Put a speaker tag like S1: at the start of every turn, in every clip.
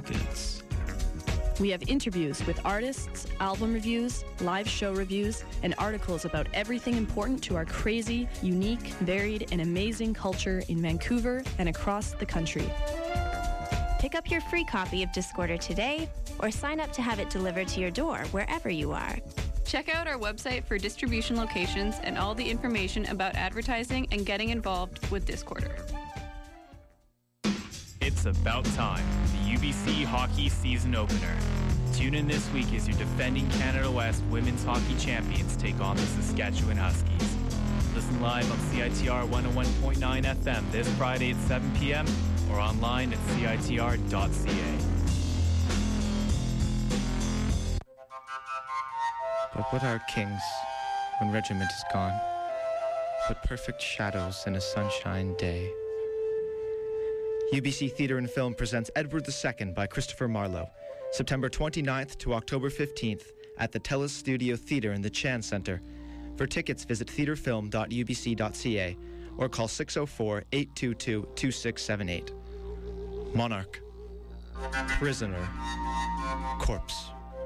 S1: goods.
S2: We have interviews with artists, album reviews, live show reviews, and articles about everything important to our crazy, unique, varied, and amazing culture in Vancouver and across the country.
S3: Pick up your free copy of Discorder today, or sign up to have it delivered to your door wherever you are.
S4: Check out our website for distribution locations and all the information about advertising and getting involved with Discorder.
S1: It's about time, the UBC Hockey Season Opener. Tune in this week as your defending Canada West Women's Hockey Champions take on the Saskatchewan Huskies. Listen live on CITR 101.9 FM this Friday at 7 p.m. or online at citr.ca.
S5: But what are kings when regiment is gone? But perfect shadows in a sunshine day. UBC Theatre and Film presents Edward II by Christopher Marlowe, September 29th to October 15th at the TELUS Studio Theatre in the Chan Centre. For tickets, visit theatrefilm.ubc.ca or call 604-822-2678. Monarch. Prisoner. Corpse.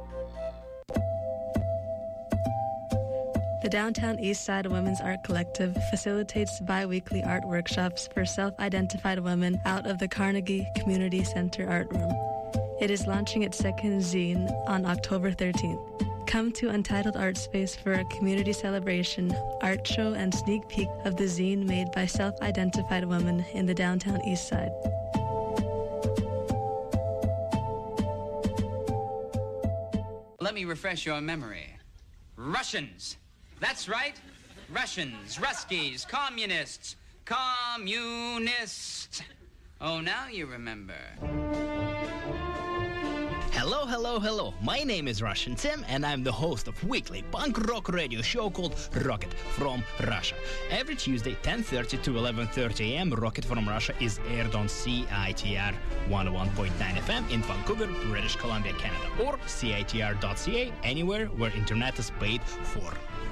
S6: The Downtown Eastside Women's Art Collective facilitates bi-weekly art workshops for self-identified women out of the Carnegie Community Center Art Room. It is launching its second zine on October 13th. Come to Untitled Art Space for a community celebration, art show, and sneak peek of the zine made by self-identified women in the Downtown Eastside.
S7: Let me refresh your memory. Russians. That's right. Russians, Ruskies, communists, communists. Oh, now you remember.
S8: Hello, hello, hello. My name is Russian Tim, and I'm the host of weekly punk rock radio show called Rocket from Russia. Every Tuesday, 10:30 to 11:30 a.m., Rocket from Russia is aired on CITR 101.9 FM in Vancouver, British Columbia, Canada, or CITR.ca, anywhere where internet is paid for.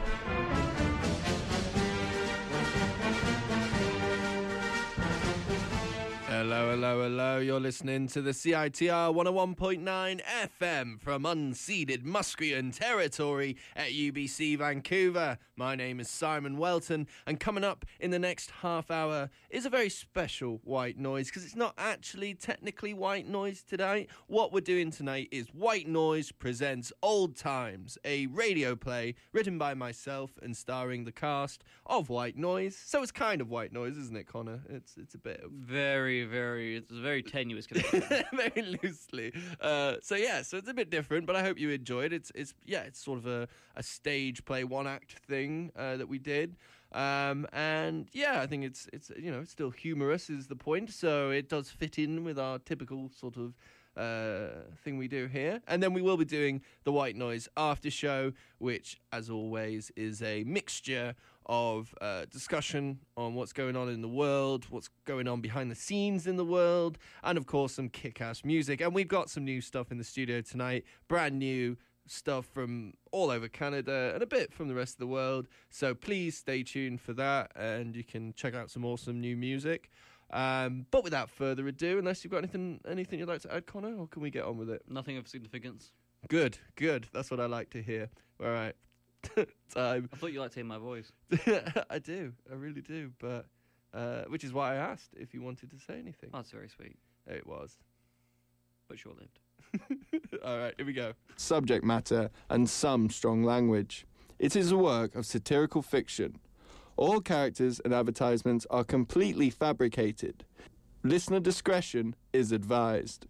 S9: Hello, hello, hello. You're listening to the CITR 101.9 FM from unceded Musqueam territory at UBC Vancouver. My name is Simon Welton, and coming up in the next half hour is a very special White Noise, because it's not actually technically White Noise today. What we're doing tonight is White Noise Presents Old Times, a radio play written by myself and starring the cast of White Noise. So it's kind of White Noise, isn't it, Connor? It's a bit of...
S10: It's a very tenuous connection.
S9: Very loosely. So it's a bit different, but I hope you enjoyed it. It's sort of a stage play, one act thing that we did. I think it's still humorous is the point, so it does fit in with our typical sort of thing we do here. And then we will be doing the White Noise after show, which, as always, is a mixture of discussion on what's going on in the world, what's going on behind the scenes in the world, and of course some kick-ass music. And we've got some new stuff in the studio tonight, brand new stuff from all over Canada and a bit from the rest of the world. So please stay tuned for that, and you can check out some awesome new music. But without further ado, unless you've got anything you'd like to add, Connor, or can we get on with it?
S10: Nothing of significance.
S9: Good. That's what I like to hear. All right. Time.
S10: I thought you liked hearing my voice.
S9: I do. I really do. But which is why I asked if you wanted to say anything.
S10: Oh, that's very sweet.
S9: It was.
S10: But short-lived.
S9: All right, here we go. Subject matter and some strong language. It is a work of satirical fiction. All characters and advertisements are completely fabricated. Listener discretion is advised.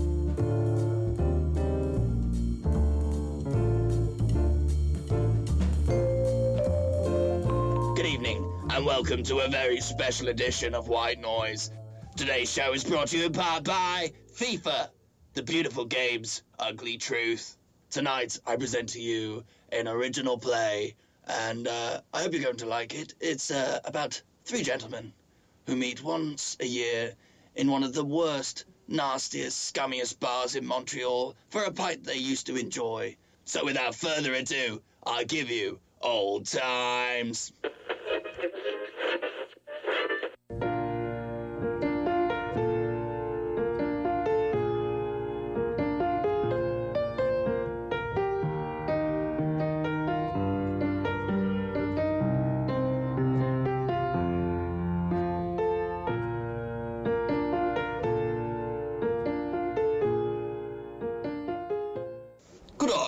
S11: Good evening, and welcome to a very special edition of White Noise. Today's show is brought to you in part by FIFA, the beautiful game's ugly truth. Tonight, I present to you an original play, and I hope you're going to like it. It's about three gentlemen who meet once a year in one of the worst, nastiest, scummiest bars in Montreal for a pint they used to enjoy. So without further ado, I give you Old Times.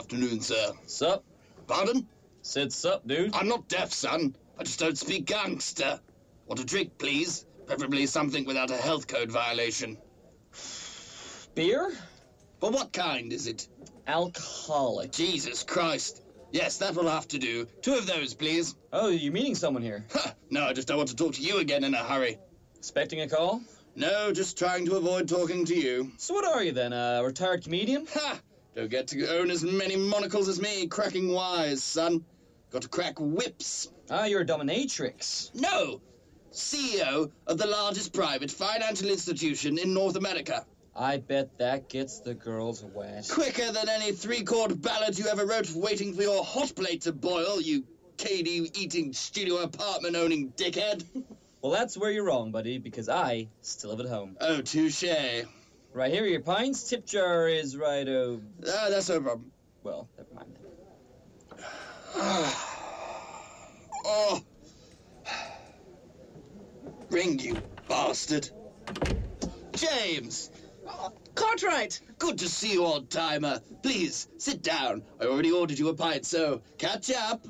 S11: afternoon, sir.
S12: Sup?
S11: Pardon?
S12: Said sup, dude.
S11: I'm not deaf, son. I just don't speak gangster. Want a drink, please? Preferably something without a health code violation.
S12: Beer?
S11: But what kind is it?
S12: Alcoholic.
S11: Jesus Christ. Yes, that will have to do. 2 of those, please.
S12: Oh, you meeting someone here?
S11: No, I just don't want to talk to you again in a hurry.
S12: Expecting a call?
S11: No, just trying to avoid talking to you.
S12: So what are you then, a retired comedian?
S11: Ha! Don't get to own as many monocles as me, cracking wise, son. Got to crack whips.
S12: Ah, you're a dominatrix.
S11: No! CEO of the largest private financial institution in North America.
S12: I bet that gets the girls wet.
S11: Quicker than any 3-chord ballad you ever wrote waiting for your hot plate to boil, you KD-eating, studio apartment-owning dickhead.
S12: Well, that's where you're wrong, buddy, because I still live at home.
S11: Oh, touché.
S12: Right, here are your pints. Tip jar is right,
S11: that's no problem.
S12: Well, never mind then.
S11: Oh. Ring, you bastard. James!
S13: Cartwright!
S11: Good to see you, old-timer. Please, sit down. I already ordered you a pint, so catch up.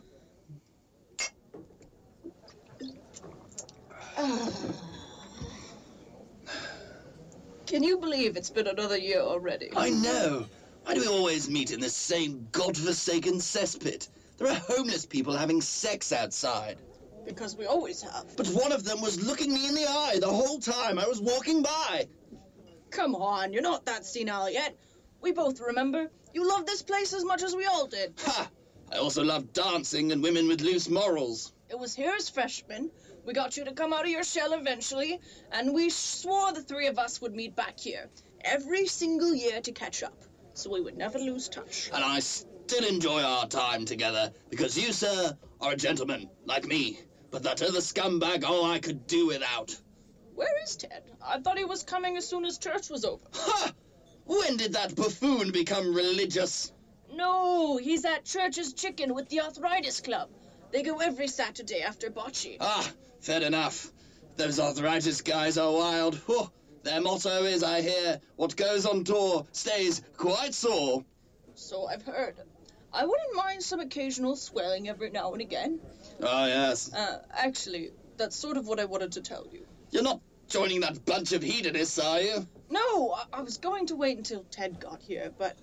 S13: Can you believe it's been another year already?
S11: I know. Why do we always meet in this same godforsaken cesspit? There are homeless people having sex outside.
S13: Because we always have.
S11: But one of them was looking me in the eye the whole time I was walking by.
S13: Come on, you're not that senile yet. We both remember. You love this place as much as we all did.
S11: Ha! I also love dancing and women with loose morals.
S13: It was here as freshmen. We got you to come out of your shell eventually, and we swore the 3 of us would meet back here every single year to catch up, so we would never lose touch.
S11: And I still enjoy our time together, because you, sir, are a gentleman, like me. But that other scumbag, I could do without.
S13: Where is Ted? I thought he was coming as soon as church was over.
S11: Ha! When did that buffoon become religious?
S13: No, he's at Church's Chicken with the Arthritis Club. They go every Saturday after bocce.
S11: Ah, fair enough. Those arthritis guys are wild. Oh, their motto is, I hear, what goes on tour stays quite sore.
S13: So I've heard. I wouldn't mind some occasional swelling every now and again.
S11: Oh, yes.
S13: Actually, that's sort of what I wanted to tell you.
S11: You're not joining that bunch of hedonists, are you?
S13: No, I was going to wait until Ted got here, but...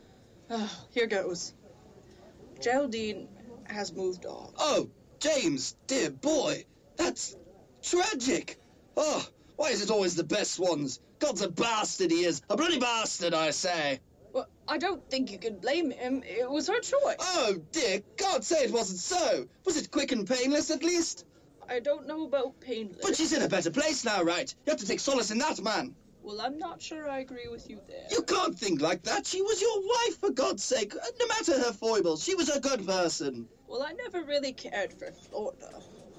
S13: here goes. Geraldine has moved on.
S11: Oh, James, dear boy, that's tragic. Oh, why is it always the best ones? God's a bastard, he is. A bloody bastard, I say.
S13: Well, I don't think you can blame him. It was her choice.
S11: Oh, dear God, say it wasn't so. Was it quick and painless, at least?
S13: I don't know about painless.
S11: But she's in a better place now, right? You have to take solace in that, man.
S13: Well, I'm not sure I agree with you there.
S11: You can't think like that. She was your wife, for God's sake. No matter her foibles, she was a good person.
S13: Well, I never really cared for Florida.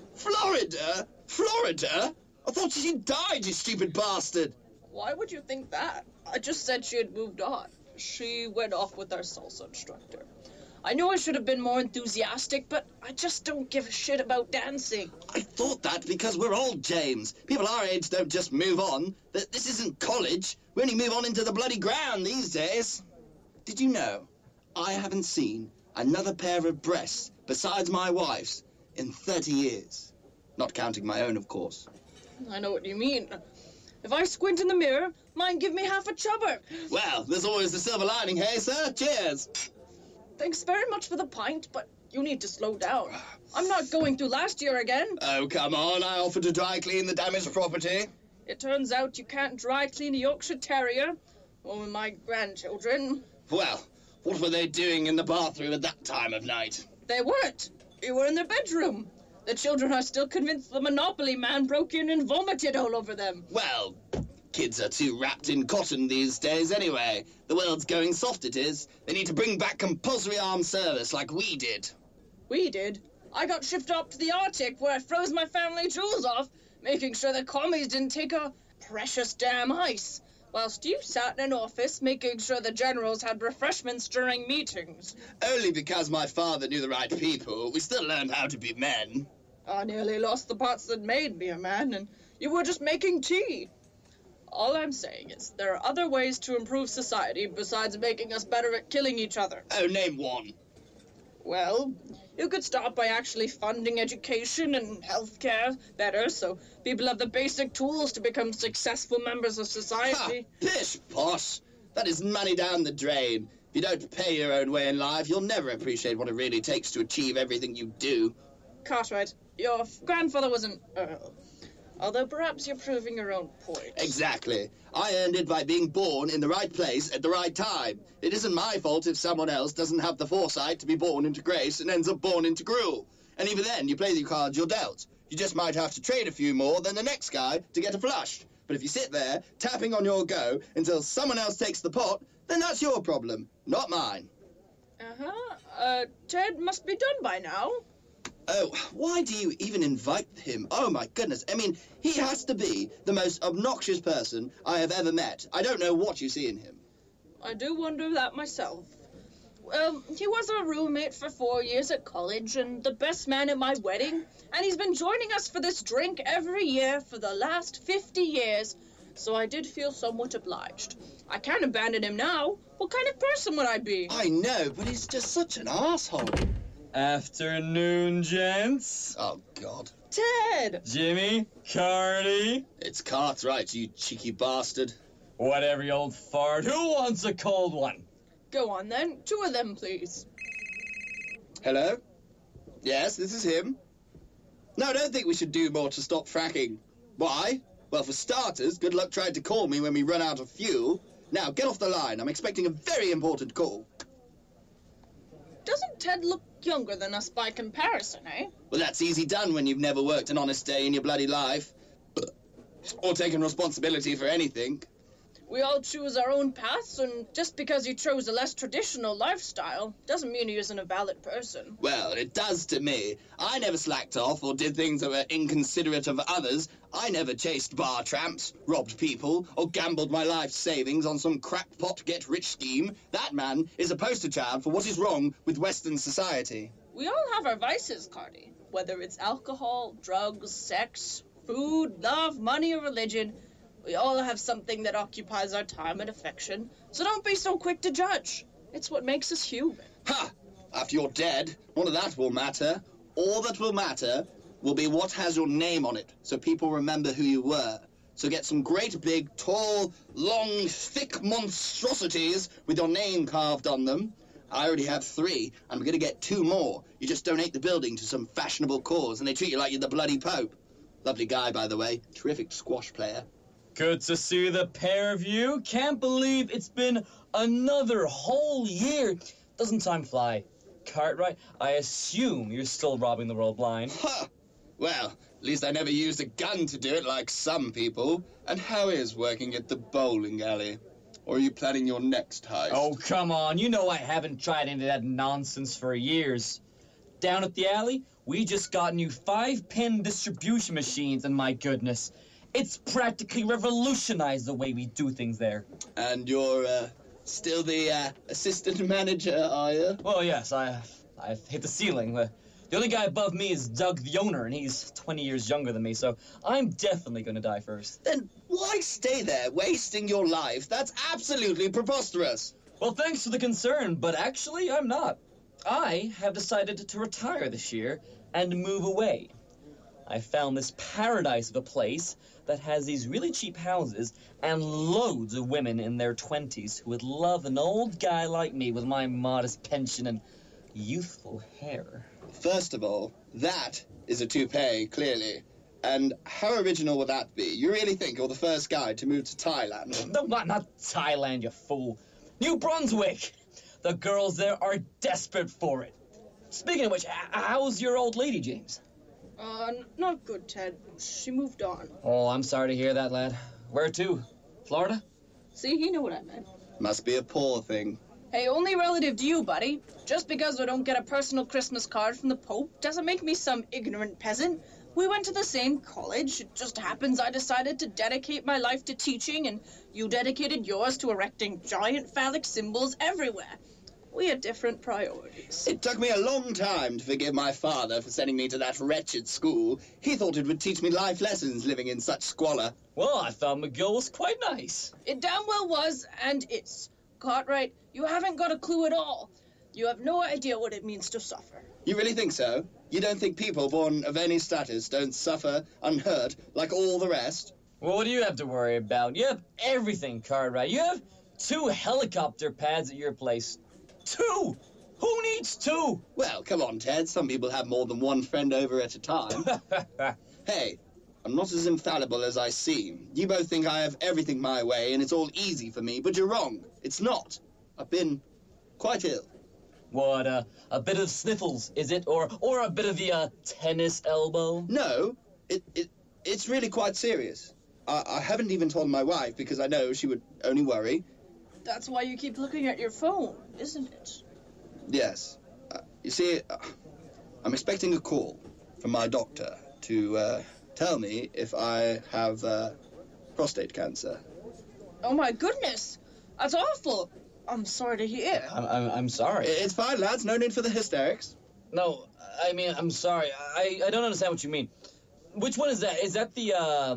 S11: Florida? Florida? I thought she died, you stupid bastard.
S13: Why would you think that? I just said she had moved on. She went off with our salsa instructor. I knew I should have been more enthusiastic, but I just don't give a shit about dancing.
S11: I thought that because we're old, James. People our age don't just move on. This isn't college. We only move on into the bloody ground these days. Did you know I haven't seen another pair of breasts besides my wife's in 30 years? Not counting my own, of course.
S13: I know what you mean. If I squint in the mirror, mine give me half a chubber.
S11: Well, there's always the silver lining, hey, sir? Cheers.
S13: Thanks very much for the pint, but you need to slow down. I'm not going through last year again.
S11: Oh, come on. I offered to dry clean the damaged property.
S13: It turns out you can't dry clean a Yorkshire Terrier. Or my grandchildren.
S11: Well, what were they doing in the bathroom at that time of night?
S13: They weren't. You were in their bedroom. The children are still convinced the Monopoly man broke in and vomited all over them.
S11: Well, kids are too wrapped in cotton these days anyway. The world's going soft, it is. They need to bring back compulsory armed service like we did.
S13: We did? I got shipped up to the Arctic where I froze my family jewels off, making sure the commies didn't take our precious damn ice, whilst you sat in an office making sure the generals had refreshments during meetings.
S11: Only because my father knew the right people. We still learned how to be men.
S13: I nearly lost the parts that made me a man, and you were just making tea. All I'm saying is there are other ways to improve society besides making us better at killing each other.
S11: Oh, name one.
S13: Well, you could start by actually funding education and healthcare better so people have the basic tools to become successful members of society.
S11: Pish posh. That is money down the drain. If you don't pay your own way in life, you'll never appreciate what it really takes to achieve everything you do.
S13: Cartwright, your grandfather was an earl. Although perhaps you're proving your own point.
S11: Exactly. I earned it by being born in the right place at the right time. It isn't my fault if someone else doesn't have the foresight to be born into grace and ends up born into gruel. And even then, you play the cards you're dealt. You just might have to trade a few more than the next guy to get a flush. But if you sit there, tapping on your go until someone else takes the pot, then that's your problem, not mine.
S13: Ted must be done by now.
S11: Oh, why do you even invite him? Oh, my goodness. I mean, he has to be the most obnoxious person I have ever met. I don't know what you see in him.
S13: I do wonder that myself. Well, he was a roommate for 4 years at college and the best man at my wedding, and he's been joining us for this drink every year for the last 50 years, so I did feel somewhat obliged. I can't abandon him now. What kind of person would I be?
S11: I know, but he's just such an asshole.
S14: Afternoon, gents.
S11: Oh, God.
S13: Ted!
S14: Jimmy, Cardi.
S11: It's Cartwright, you cheeky bastard.
S14: Whatever, you old fart. Who wants a cold one?
S13: Go on, then. 2 of them, please.
S11: Hello? Yes, this is him. No, I don't think we should do more to stop fracking. Why? Well, for starters, good luck trying to call me when we run out of fuel. Now, get off the line. I'm expecting a very important call.
S13: Doesn't Ted look younger than us by comparison, eh?
S11: Well, that's easy done when you've never worked an honest day in your bloody life. Or taken responsibility for anything.
S13: We all choose our own paths, and just because he chose a less traditional lifestyle doesn't mean he isn't a valid person.
S11: Well, it does to me. I never slacked off or did things that were inconsiderate of others. I never chased bar tramps, robbed people, or gambled my life savings on some crackpot get-rich scheme. That man is a poster child for what is wrong with Western society.
S13: We all have our vices, Cardi. Whether it's alcohol, drugs, sex, food, love, money, or religion, we all have something that occupies our time and affection, so don't be so quick to judge. It's what makes us human.
S11: Ha! After you're dead, none of that will matter. All that will matter will be what has your name on it, so people remember who you were. So get some great big, tall, long, thick monstrosities with your name carved on them. I already have 3. I'm going to get 2 more. You just donate the building to some fashionable cause, and they treat you like you're the bloody Pope. Lovely guy, by the way. Terrific squash player.
S14: Good to see the pair of you. Can't believe it's been another whole year. Doesn't time fly? Cartwright, I assume you're still robbing the world blind.
S11: Ha! Well, at least I never used a gun to do it like some people. And how is working at the bowling alley? Or are you planning your next heist?
S14: Oh, come on. You know I haven't tried any of that nonsense for years. Down at the alley, we just got new 5-pin distribution machines, and my goodness, it's practically revolutionized the way we do things there.
S11: And you're, still the, assistant manager, are you?
S14: Well, yes, I've hit the ceiling. The only guy above me is Doug, the owner, and he's 20 years younger than me, so I'm definitely going to die first.
S11: Then why stay there, wasting your life? That's absolutely preposterous.
S14: Well, thanks for the concern, but actually, I'm not. I have decided to retire this year and move away. I found this paradise of a place that has these really cheap houses and loads of women in their 20s who would love an old guy like me with my modest pension and youthful hair.
S11: First of all, that is a toupee, clearly. And how original would that be? You really think you're the first guy to move to Thailand?
S14: No, not Thailand, you fool. New Brunswick! The girls there are desperate for it. Speaking of which, how's your old lady, James?
S13: Not good, Ted. She moved on.
S14: Oh, I'm sorry to hear that, lad. Where to? Florida?
S13: See, you know what I meant.
S11: Must be a poor thing.
S13: Hey, only relative to you, buddy. Just because I don't get a personal Christmas card from the Pope doesn't make me some ignorant peasant. We went to the same college. It just happens I decided to dedicate my life to teaching, and you dedicated yours to erecting giant phallic symbols everywhere. We had different priorities.
S11: It took me a long time to forgive my father for sending me to that wretched school. He thought it would teach me life lessons living in such squalor.
S14: Well, I thought McGill was quite nice.
S13: It damn well was, and is. Cartwright, you haven't got a clue at all. You have no idea what it means to suffer.
S11: You really think so? You don't think people born of any status don't suffer unhurt like all the rest?
S14: Well, what do you have to worry about? You have everything, Cartwright. You have 2 helicopter pads at your place. 2! Who needs 2?
S11: Well, come on, Ted. Some people have more than one friend over at a time. Hey, I'm not as infallible as I seem. You both think I have everything my way and it's all easy for me, but you're wrong. It's not. I've been quite ill.
S14: What, a bit of sniffles, is it? Or a bit of the, tennis elbow?
S11: No, it's really quite serious. I haven't even told my wife because I know she would only worry.
S13: That's why you keep looking at your phone, isn't it?
S11: Yes. You see, I'm expecting a call from my doctor to tell me if I have prostate cancer.
S13: Oh my goodness! That's awful! I'm sorry to hear.
S14: I'm sorry.
S11: It's fine, lads. No need for the hysterics.
S14: No, I mean, I'm sorry. I don't understand what you mean. Which one is that? Is that the,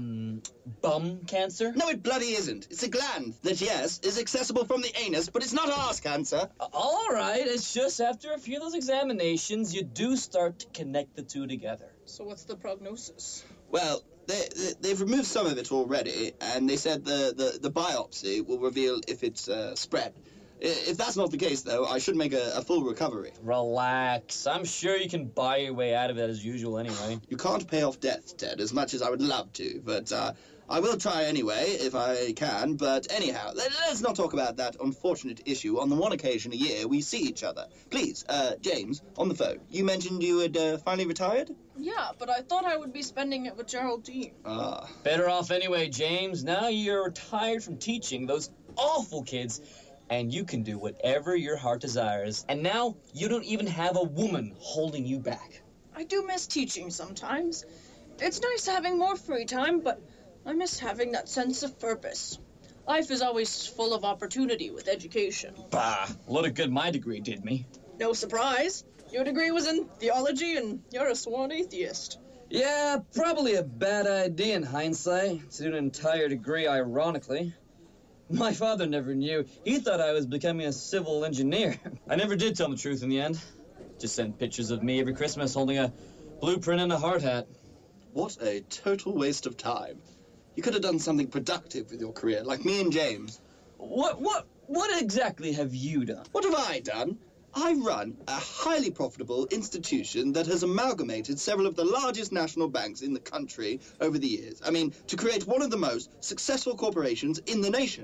S14: bum cancer?
S11: No, it bloody isn't. It's a gland that, yes, is accessible from the anus, but it's not arse cancer.
S14: All right, it's just after a few of those examinations, you do start to connect the 2 together.
S13: So what's the prognosis?
S11: Well, they've removed some of it already, and they said the biopsy will reveal if it's spread. If that's not the case, though, I should make a full recovery.
S14: Relax. I'm sure you can buy your way out of it as usual anyway.
S11: You can't pay off debts, Ted, as much as I would love to, but I will try anyway, if I can. But anyhow, let's not talk about that unfortunate issue on the one occasion a year we see each other. Please, James, on the phone, you mentioned you had finally retired?
S13: Yeah, but I thought I would be spending it with Geraldine.
S14: Better off anyway, James. Now you're retired from teaching those awful kids, and you can do whatever your heart desires. And now you don't even have a woman holding you back.
S13: I do miss teaching sometimes. It's nice having more free time, but I miss having that sense of purpose. Life is always full of opportunity with education.
S14: Bah, a lot of good my degree did me.
S13: No surprise. Your degree was in theology, and you're a sworn atheist.
S14: Yeah, probably a bad idea in hindsight, to do an entire degree ironically. My father never knew. He thought I was becoming a civil engineer. I never did tell him the truth in the end. Just sent pictures of me every Christmas holding a blueprint and a hard hat.
S11: What a total waste of time. You could have done something productive with your career, like me and James.
S14: What exactly have you done?
S11: What have I done? I run a highly profitable institution that has amalgamated several of the largest national banks in the country over the years. I mean, to create one of the most successful corporations in the nation.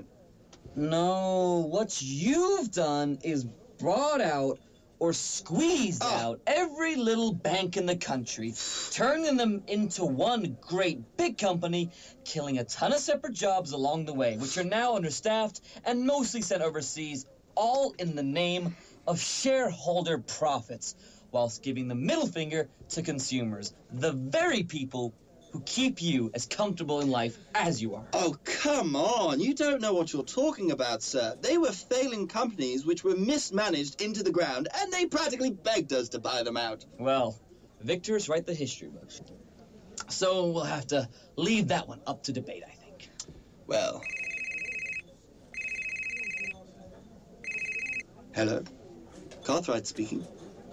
S14: No, what you've done is brought out or squeezed out every little bank in the country, turning them into one great big company, killing a ton of separate jobs along the way, which are now understaffed and mostly sent overseas, all in the name of shareholder profits, whilst giving the middle finger to consumers, the very people who keep you as comfortable in life as you are.
S11: Oh, come on. You don't know what you're talking about, sir. They were failing companies which were mismanaged into the ground, and they practically begged us to buy them out.
S14: Well, victors write the history books. So we'll have to leave that one up to debate, I think.
S11: Well. Hello? Cartwright speaking.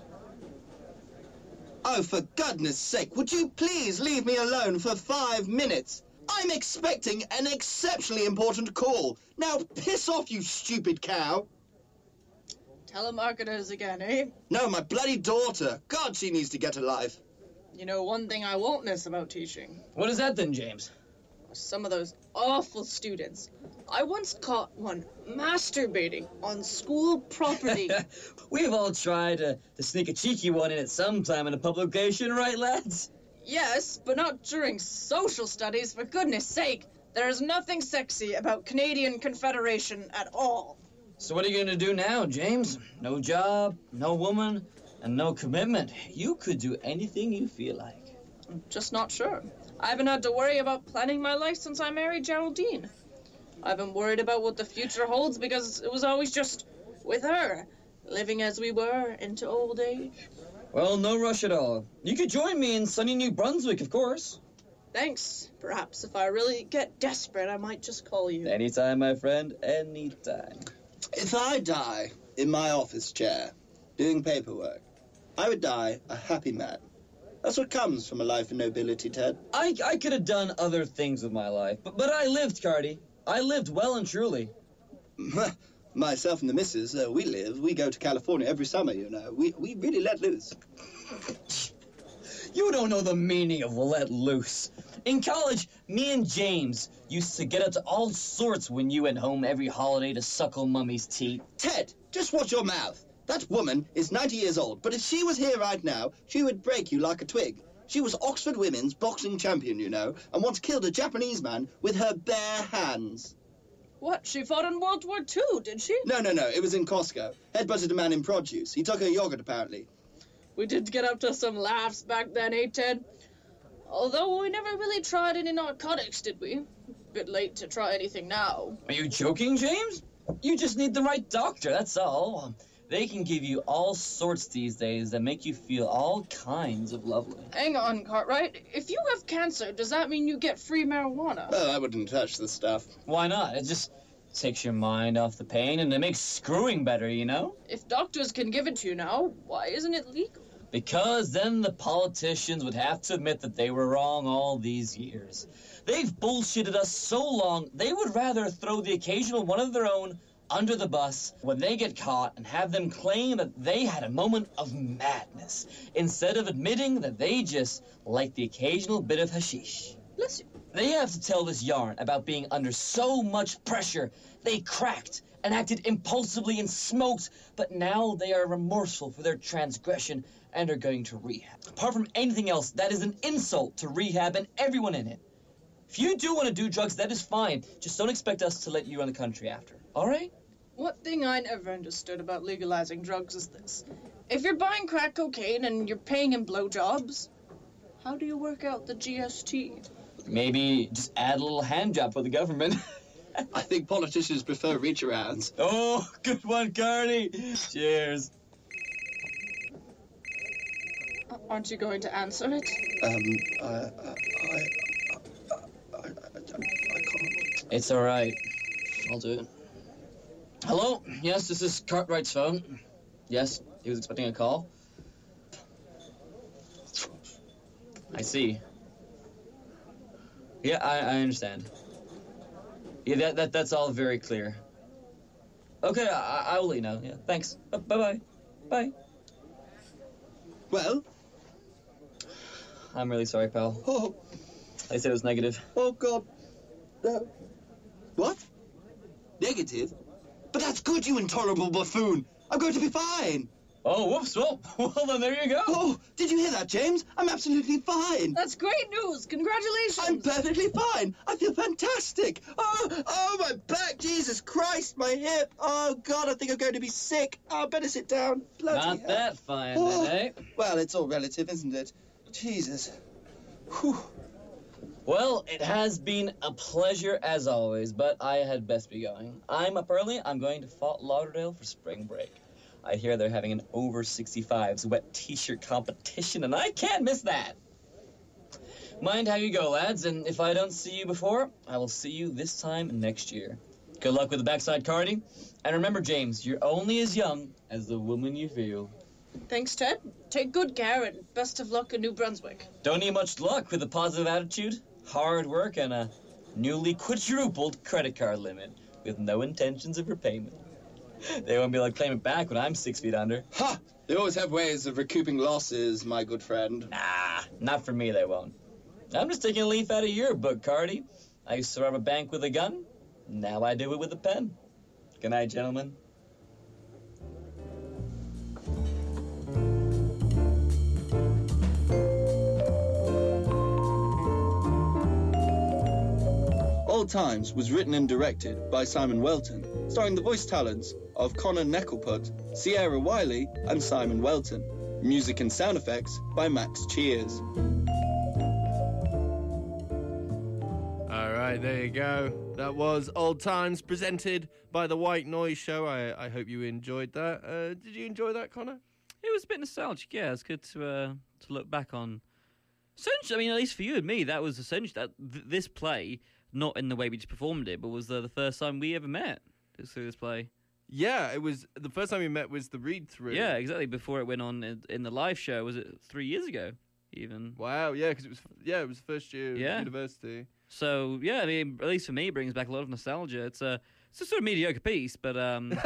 S11: Oh, for goodness sake, would you please leave me alone for 5 minutes? I'm expecting an exceptionally important call. Now piss off, you stupid cow.
S13: Telemarketers again, eh?
S11: No, my bloody daughter. God, she needs to get a life.
S13: You know, one thing I won't miss about teaching.
S14: What is that then, James?
S13: Some of those awful students. I once caught one masturbating on school property.
S14: We've all tried to sneak a cheeky one in at some time in a publication, right, lads?
S13: Yes, but not during social studies, for goodness sake. There's nothing sexy about Canadian Confederation at all.
S14: So what are you going to do now, James? No job, no woman, and no commitment. You could do anything you feel like.
S13: I'm just not sure. I haven't had to worry about planning my life since I married Geraldine. I've been worried about what the future holds because it was always just with her. living as we were into old age.
S14: Well, no rush at all. You could join me in sunny New Brunswick, of course.
S13: Thanks. Perhaps if I really get desperate, I might just call you.
S14: Anytime, my friend, anytime.
S15: If I die in my office chair, doing paperwork, I would die a happy man. That's what comes from a life of nobility, Ted.
S14: I could have done other things with my life, but I lived, Cardi. I lived well and truly.
S15: Myself and the missus, we go to California every summer, you know. We really let loose.
S14: You don't know the meaning of let loose. In college, me and James used to get up to all sorts when you went home every holiday to suckle Mummy's teeth.
S15: Ted, just watch your mouth. That woman is 90 years old, but if she was here right now, she would break you like a twig. She was Oxford women's boxing champion, you know, and once killed a Japanese man with her bare hands.
S13: What, she fought in World War II, did she?
S15: No, it was in Costco. Headbutted a man in produce. He took her yogurt, apparently.
S13: We did get up to some laughs back then, eh, Ted? Although we never really tried any narcotics, did we? Bit late to try anything now.
S14: Are you joking, James? You just need the right doctor, that's all. They can give you all sorts these days that make you feel all kinds of lovely.
S13: Hang on, Cartwright. If you have cancer, does that mean you get free marijuana?
S15: Well, I wouldn't touch the stuff.
S14: Why not? It just takes your mind off the pain and it makes screwing better, you know?
S13: If doctors can give it to you now, why isn't it legal?
S14: Because then the politicians would have to admit that they were wrong all these years. They've bullshitted us so long, they would rather throw the occasional one of their own under the bus when they get caught and have them claim that they had a moment of madness instead of admitting that they just like the occasional bit of hashish.
S13: Bless you.
S14: They have to tell this yarn about being under so much pressure they cracked and acted impulsively and smoked, but now they are remorseful for their transgression and are going to rehab. Apart from anything else, that is an insult to rehab and everyone in it. If you do want to do drugs, that is fine. Just don't expect us to let you run the country after. All right?
S13: One thing I never understood about legalizing drugs is this. If you're buying crack cocaine and you're paying in blowjobs, how do you work out the GST?
S14: Maybe just add a little hand job for the government.
S15: I think politicians prefer reach-arounds.
S14: Oh, good one, Cardi. Cheers.
S13: Aren't you going to answer it?
S15: I can't.
S14: It's all right. I'll do it. Hello? Yes, this is Cartwright's phone. Yes, he was expecting a call. I see. Yeah, I understand. Yeah, that's all very clear. Okay, I will let you know. Yeah, thanks. Bye-bye. Bye.
S15: Well?
S14: I'm really sorry, pal.
S15: Oh.
S14: I said it was negative.
S15: Oh, God. No. What? Negative? But that's good, you intolerable buffoon. I'm going to be fine.
S14: Oh, whoops. Well, then there you go.
S15: Oh, did you hear that, James? I'm absolutely fine.
S13: That's great news. Congratulations.
S15: I'm perfectly fine. I feel fantastic. Oh, my back. Jesus Christ, my hip. Oh, God, I think I'm going to be sick. Oh, better sit down. Bloody
S14: Not
S15: hell.
S14: that fine, then, eh?
S15: Well, it's all relative, isn't it? Jesus. Whew.
S14: Well, it has been a pleasure as always, but I had best be going. I'm up early. I'm going to Fort Lauderdale for spring break. I hear they're having an over 65s wet t-shirt competition, and I can't miss that. Mind how you go, lads, and if I don't see you before, I will see you this time next year. Good luck with the backside, Cardi. And remember, James, you're only as young as the woman you feel.
S13: Thanks, Ted. Take good care, and best of luck in New Brunswick.
S14: Don't need much luck with a positive attitude, hard work, and a newly quadrupled credit card limit with no intentions of repayment. They won't be able to claim it back when I'm 6 feet under.
S15: Ha! They always have ways of recouping losses, my good friend.
S14: Nah, not for me, they won't. I'm just taking a leaf out of your book, Cardi. I used to rob a bank with a gun. Now I do it with a pen. Good night, gentlemen.
S15: Old Times was written and directed by Simon Welton, starring the voice talents of Connor Neckelput, Sierra Wiley, and Simon Welton. Music and sound effects by Max Cheers.
S9: All right, there you go. That was Old Times, presented by the White Noise Show. I hope you enjoyed that. Did you enjoy that, Connor?
S10: It was a bit nostalgic, yeah. It's good to look back on. Essentially, I mean, at least for you and me, that was essentially this play, not in the way we just performed it, but was the first time we ever met through this play.
S9: Yeah, it was the first time we met was the read-through.
S10: Yeah, exactly. Before it went on in the live show, was it 3 years ago? Even.
S9: Wow, yeah, because it was first year of university.
S10: So yeah, I mean, at least for me, it brings back a lot of nostalgia. It's a sort of mediocre piece, but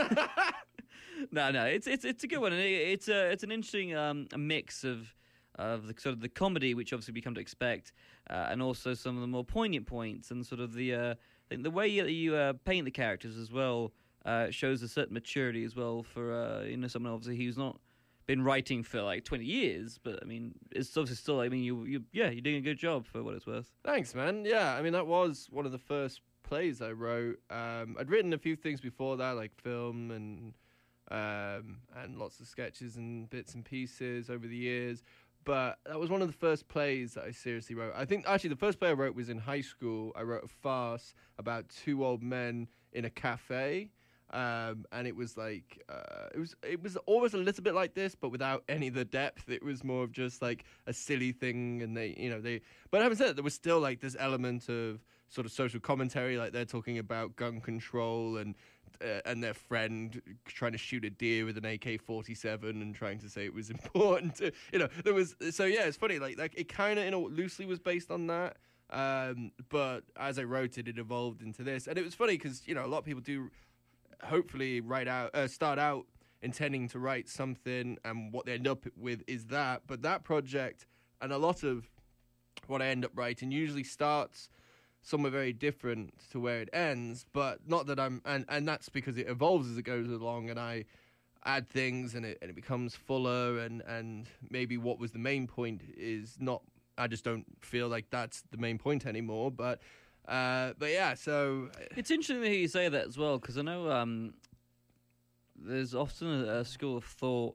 S10: no, it's a good one, and it's an interesting a mix of the sort of the comedy, which obviously we come to expect, and also some of the more poignant points, and sort of the way that you paint the characters as well shows a certain maturity as well for someone obviously who's not been writing for like 20 years, but I mean, it's obviously still, I mean, you're doing a good job for what it's worth.
S9: Thanks, man. Yeah, I mean, that was one of the first plays I wrote. I'd written a few things before that, like film and lots of sketches and bits and pieces over the years, but that was one of the first plays that I seriously wrote. I think, actually, the first play I wrote was in high school. I wrote a farce about two old men in a cafe. And it was like it was always a little bit like this, but without any of the depth. It was more of just like a silly thing, and they. But having said that, there was still like this element of sort of social commentary, like they're talking about gun control and their friend trying to shoot a deer with an AK-47 and trying to say it was important to, there was. So yeah, it's funny, like it kind of loosely was based on that. But as I wrote it, it evolved into this, and it was funny because a lot of people do. Hopefully start out intending to write something, and what they end up with is that. But that project and a lot of what I end up writing usually starts somewhere very different to where it ends. But not that and that's because it evolves as it goes along, and I add things, and it becomes fuller, and maybe what was the main point is not. I just don't feel like that's the main point anymore. But yeah, so
S10: it's interesting that you say that as well, because I know there's often a school of thought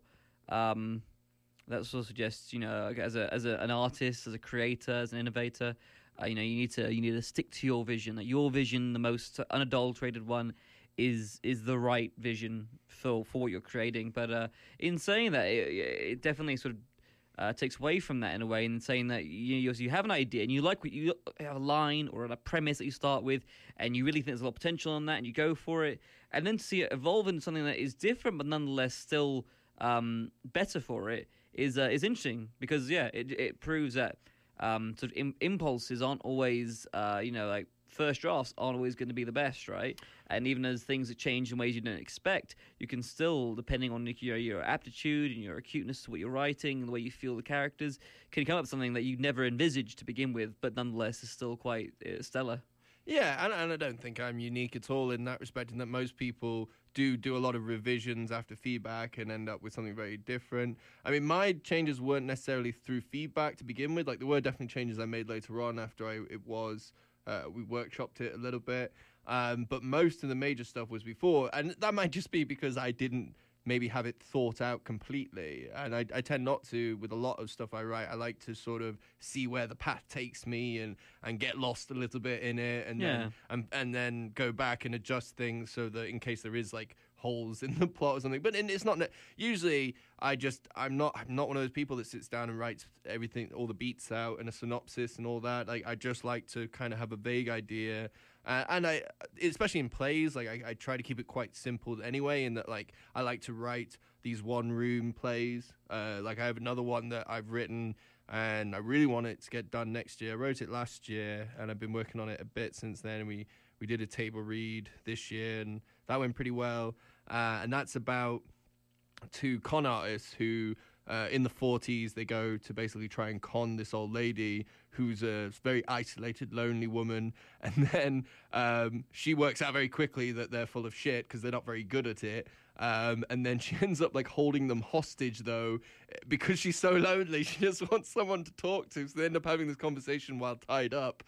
S10: that sort of suggests, as an artist, as a creator, as an innovator, you need to stick to your vision. That your vision, the most unadulterated one, is the right vision for what you're creating. But in saying that, it definitely sort of. Takes away from that in a way, and saying that you have an idea and you like what you have a line or a premise that you start with, and you really think there's a lot of potential on that, and you go for it, and then to see it evolve into something that is different but nonetheless still better for it is interesting, because it proves that sort of impulses aren't always like first drafts aren't always going to be the best, right? And even as things that change in ways you don't expect, you can still, depending on your aptitude and your acuteness to what you're writing and the way you feel the characters, can come up with something that you never envisaged to begin with, but nonetheless is still quite stellar.
S9: Yeah, and I don't think I'm unique at all in that respect, in that most people do a lot of revisions after feedback and end up with something very different. I mean, my changes weren't necessarily through feedback to begin with. Like, there were definitely changes I made later on after we workshopped it a little bit, but most of the major stuff was before, and that might just be because I didn't maybe have it thought out completely, and I tend not to with a lot of stuff I write. I like to sort of see where the path takes me and get lost a little bit in it, and then go back and adjust things so that in case there is like holes in the plot or something. But it's not usually. I'm not one of those people that sits down and writes everything, all the beats out and a synopsis and all that. Like, I just like to kind of have a vague idea, and I, especially in plays, like I try to keep it quite simple anyway. In that, like, I like to write these one-room plays. Like, I have another one that I've written, and I really want it to get done next year. I wrote it last year, and I've been working on it a bit since then. And we did a table read this year, and that went pretty well. And that's about two con artists who, in the 40s, they go to basically try and con this old lady who's a very isolated, lonely woman. And then she works out very quickly that they're full of shit because they're not very good at it. And then she ends up like holding them hostage, though, because she's so lonely. She just wants someone to talk to. So they end up having this conversation while tied up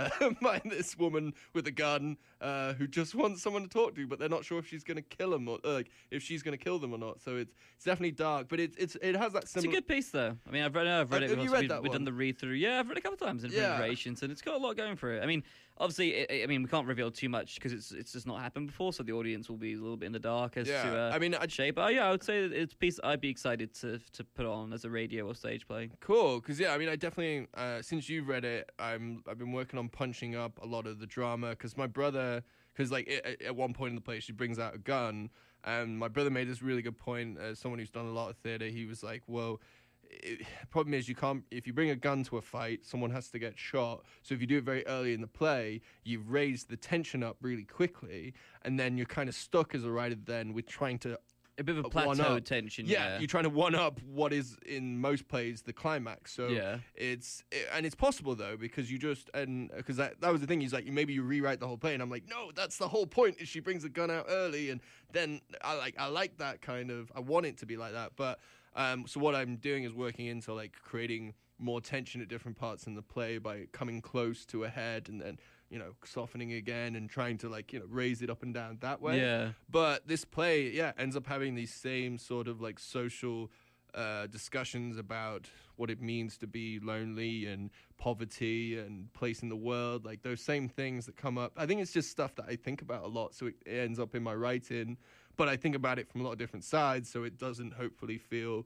S9: by this woman with a gun who just wants someone to talk to, but they're not sure if she's going to kill them or like if she's going to kill them or not. So it's definitely dark, but it has that similar.
S10: It's a good piece, though. I mean, I've read it.
S9: Have you read that
S10: We've
S9: one?
S10: done the read through. Yeah, I've read it a couple of times in iterations, and it's got a lot going for it. I mean, obviously, we can't reveal too much because it's just not happened before, so the audience will be a little bit in the dark as to shape. I would say that it's a piece I'd be excited to put on as a radio or stage play.
S9: Cool, because I definitely since you've read it, I've been working on punching up a lot of the drama because my brother, at one point in the play she brings out a gun, and my brother made this really good point as someone who's done a lot of theatre. He was like, well, problem is you can't, if you bring a gun to a fight, someone has to get shot. So if you do it very early in the play, you've raised the tension up really quickly, and then you're kind of stuck as a writer then with trying to
S10: a bit of a plateau tension.
S9: Yeah, you're trying to one up what is in most plays the climax. So it's possible though because because that was the thing. He's like, maybe you rewrite the whole play, and I'm like, no, that's the whole point. Is she brings a gun out early, and then I like that kind of. I want it to be like that, but so what I'm doing is working into like creating more tension at different parts in the play by coming close to a head and then softening again and trying to raise it up and down that way.
S10: Yeah.
S9: But this play, ends up having these same sort of like social discussions about what it means to be lonely and poverty and place in the world, like those same things that come up. I think it's just stuff that I think about a lot, so it ends up in my writing. But I think about it from a lot of different sides, so it doesn't hopefully feel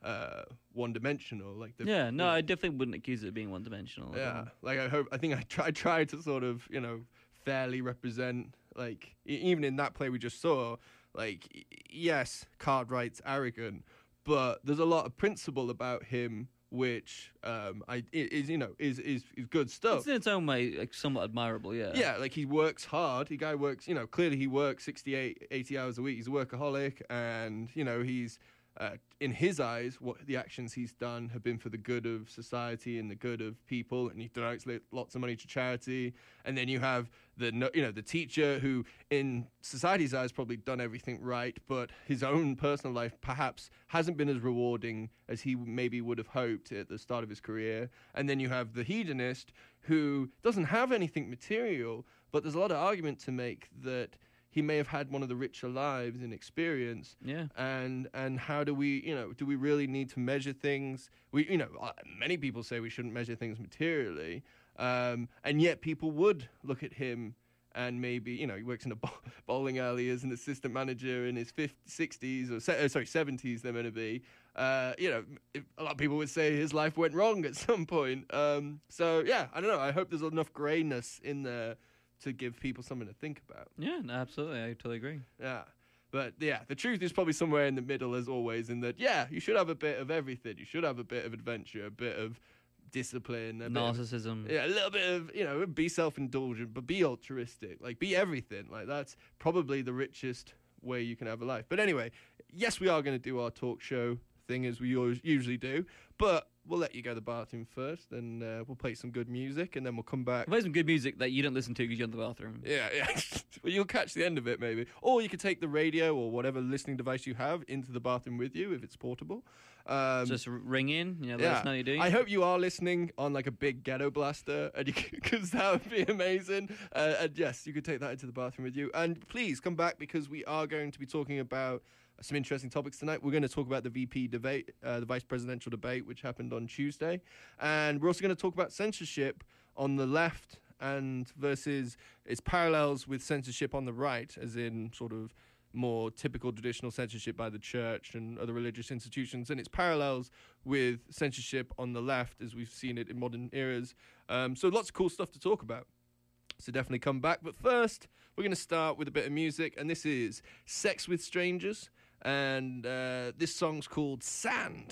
S9: one-dimensional.
S10: I definitely wouldn't accuse it of being one-dimensional.
S9: Yeah, I think I try to sort of fairly represent, like even in that play we just saw, like yes, Cartwright's arrogant, but there's a lot of principle about him which is good stuff.
S10: It's in its own way like somewhat admirable.
S9: Yeah, like he works hard. The guy works, clearly he works 68, 80 hours a week. He's a workaholic, and he's in his eyes, what the actions he's done have been for the good of society and the good of people, and he donates lots of money to charity. And then you have the teacher who, in society's eyes, probably done everything right, but his own personal life perhaps hasn't been as rewarding as he maybe would have hoped at the start of his career. And then you have the hedonist who doesn't have anything material, but there's a lot of argument to make that he may have had one of the richer lives in experience.
S10: Yeah.
S9: And how do we, do we really need to measure things? Many people say we shouldn't measure things materially. And yet people would look at him and maybe, he works in a bowling alley as an assistant manager in his 60s or 70s they're going to be. A lot of people would say his life went wrong at some point. I don't know. I hope there's enough grayness in there to give people something to think about.
S10: Yeah, no, absolutely. I totally agree.
S9: Yeah. But, the truth is probably somewhere in the middle, as always, in that, you should have a bit of everything. You should have a bit of adventure, a bit of discipline.
S10: Narcissism.
S9: A little bit of, be self-indulgent, but be altruistic. Like, be everything. Like, that's probably the richest way you can have a life. But anyway, yes, we are going to do our talk show thing as we usually do, but we'll let you go to the bathroom first, and we'll play some good music, and then we'll come back.
S10: We'll play some good music that you don't listen to because you're in the bathroom.
S9: Yeah. Well, you'll catch the end of it, maybe. Or you could take the radio or whatever listening device you have into the bathroom with you if it's portable.
S10: Just ring in, let us know you're doing.
S9: I hope you are listening on like a big ghetto blaster, because that would be amazing. And yes, you could take that into the bathroom with you. And please come back, because we are going to be talking about some interesting topics tonight. We're going to talk about the VP debate, the vice presidential debate, which happened on Tuesday. And we're also going to talk about censorship on the left and versus its parallels with censorship on the right, as in sort of more typical traditional censorship by the church and other religious institutions, and its parallels with censorship on the left as we've seen it in modern eras. So lots of cool stuff to talk about. So definitely come back. But first, we're going to start with a bit of music, and this is Sex with Strangers. And this song's called Sand.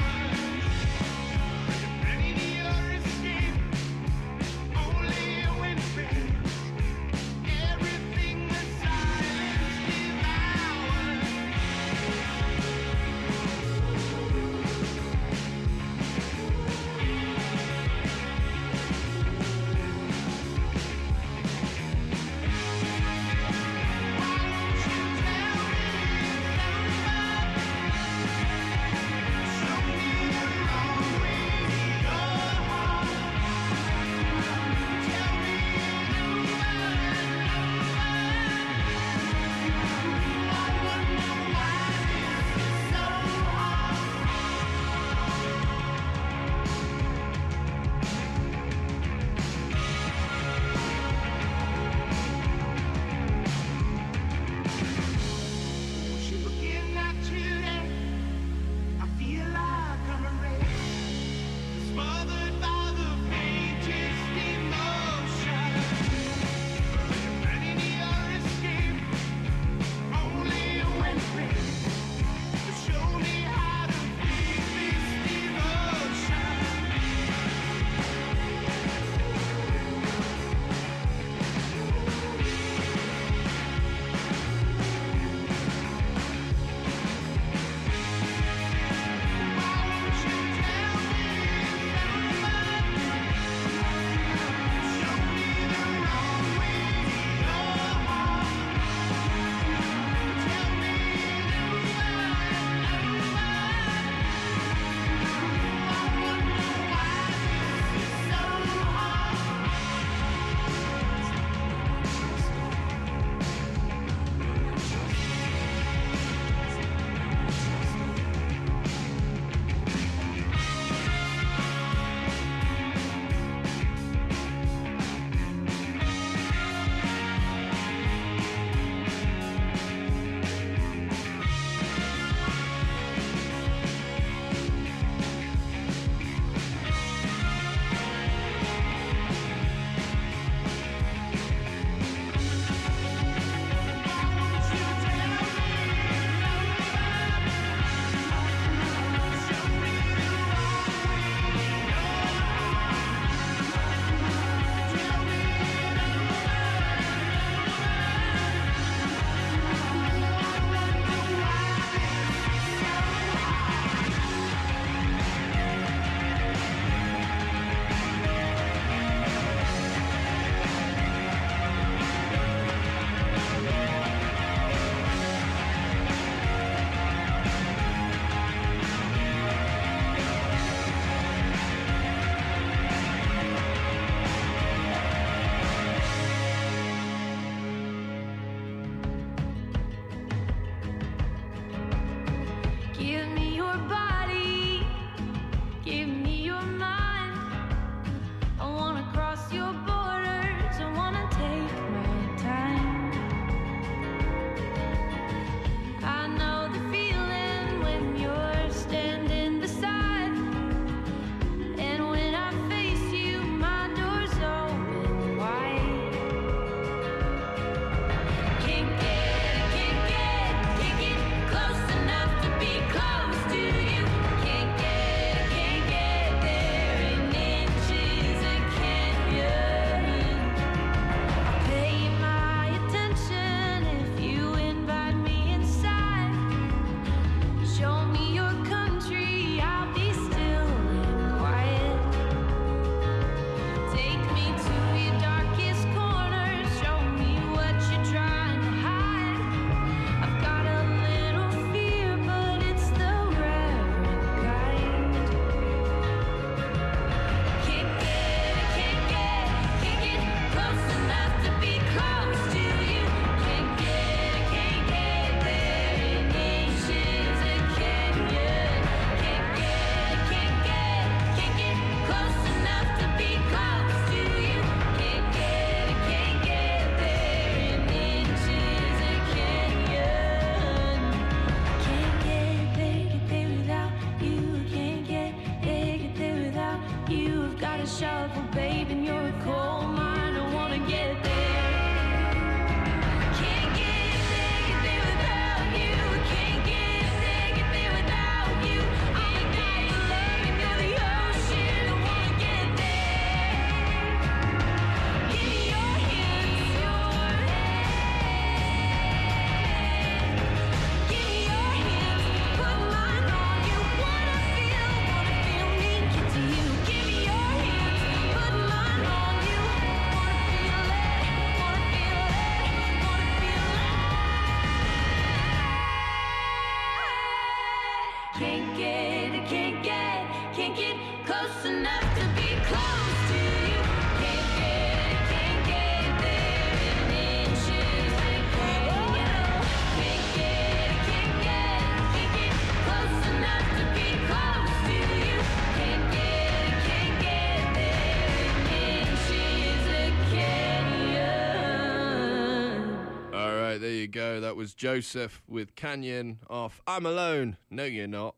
S16: Only when
S9: you go. That was Joseph with Canyon off I'm Alone. No, you're not.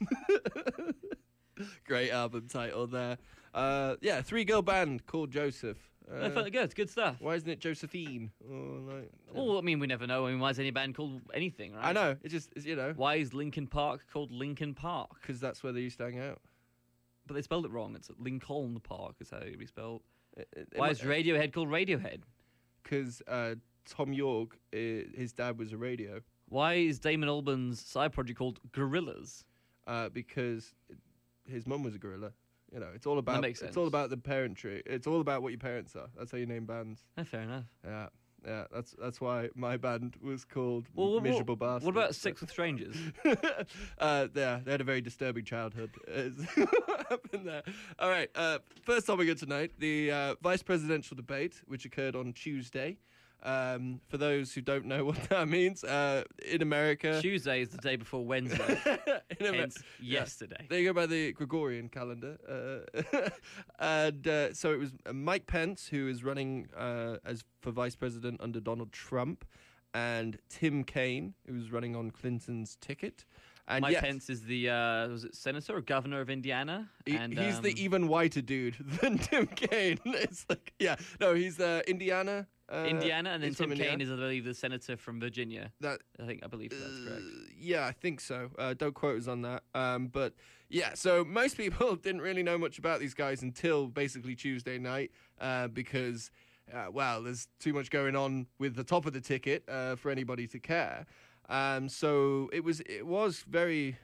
S9: Great album title there. Yeah, 3-girl band called Joseph.
S10: I felt good. Good stuff.
S9: Why isn't it Josephine? Or
S10: Well, I mean, we never know. I mean, why is any band called anything, right?
S9: I know. It's you know.
S10: Why is Linkin Park called Linkin Park?
S9: Because that's where they used to hang out.
S10: But they spelled it wrong. It's Lincoln Park is how it be spelled. Why is Radiohead called Radiohead?
S9: Because Tom York, his dad was a radio.
S10: Why is Damon Albarn's side project called Gorillaz?
S9: Because his mum was a gorilla. You know, it's all about.
S10: That makes sense.
S9: It's all about the parentry. It's all about what your parents are. That's how you name bands.
S10: Fair enough.
S9: Yeah. That's why my band was called
S10: What
S9: Miserable Bastards.
S10: about Sex with Strangers?
S9: They had a very disturbing childhood. Is what happened there. All right. First topic of tonight: the vice presidential debate, which occurred on Tuesday. For those who don't know what that means, in America...
S10: Tuesday is the day before Wednesday, hence yesterday.
S9: They go by the Gregorian calendar. And so it was Mike Pence, who is running as for vice president under Donald Trump, and Tim Kaine, who's running on Clinton's ticket. And
S10: Mike Pence is the was it senator or governor of Indiana?
S9: He's the even whiter dude than Tim Kaine. It's like, he's Indiana.
S10: Indiana, and then Tim Kaine is, I believe, the senator from Virginia. I believe that's correct.
S9: Yeah, I think so. Don't quote us on that. But yeah, so most people didn't really know much about these guys until basically Tuesday night, because there's too much going on with the top of the ticket for anybody to care. So it was very.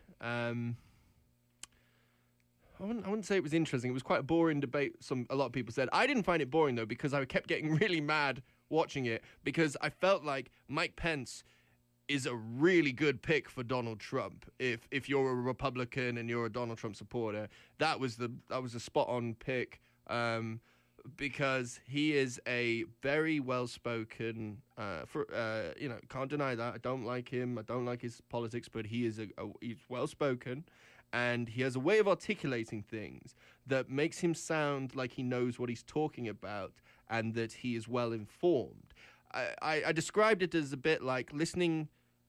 S9: I wouldn't say it was interesting. It was quite a boring debate. A lot of people said. I didn't find it boring though, because I kept getting really mad watching it, because I felt like Mike Pence is a really good pick for Donald Trump. If you're a Republican and you're a Donald Trump supporter, that was a spot on pick, because he is a very well spoken. Can't deny that. I don't like him. I don't like his politics, but he's well spoken. And he has a way of articulating things that makes him sound like he knows what he's talking about and that he is well informed. I described it as a bit like listening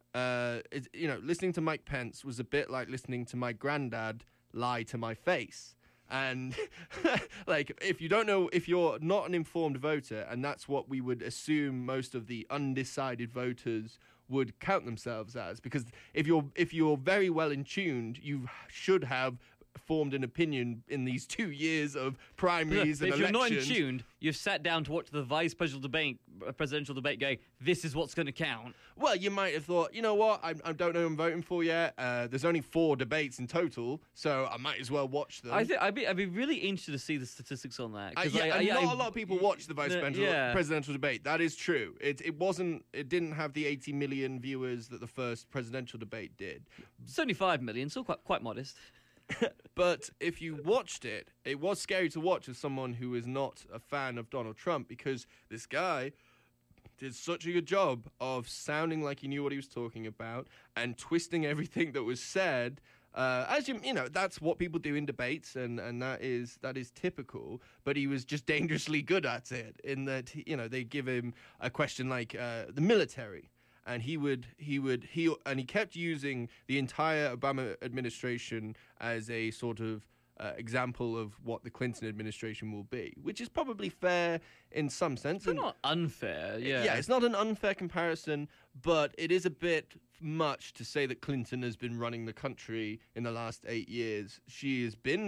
S9: to Mike Pence was a bit like listening to my granddad lie to my face. And like, if you're not an informed voter, and that's what we would assume most of the undecided voters would count themselves as, because if you're very well in tuned, you should have formed an opinion in these 2 years of primaries and
S10: elections. If you're not in tuned, you've sat down to watch the vice presidential debate going, this is what's going to count.
S9: Well, you might have thought, you know what, I don't know who I'm voting for yet. There's only 4 debates in total, so I might as well watch them.
S10: I'd be really interested to see the statistics on that.
S9: Not a lot of people watch the presidential debate. That is true. It didn't have the 80 million viewers that the first presidential debate did.
S10: 75 million, still quite modest.
S9: But if you watched it, it was scary to watch as someone who is not a fan of Donald Trump, because this guy did such a good job of sounding like he knew what he was talking about and twisting everything that was said. As you know, that's what people do in debates, and that is typical. But he was just dangerously good at it, in that they give him a question like the military. And he kept using the entire Obama administration as a sort of example of what the Clinton administration will be, which is probably fair in some sense.
S10: But not unfair, yeah.
S9: Yeah, it's not an unfair comparison, but it is a bit much to say that Clinton has been running the country in the last 8 years. She has been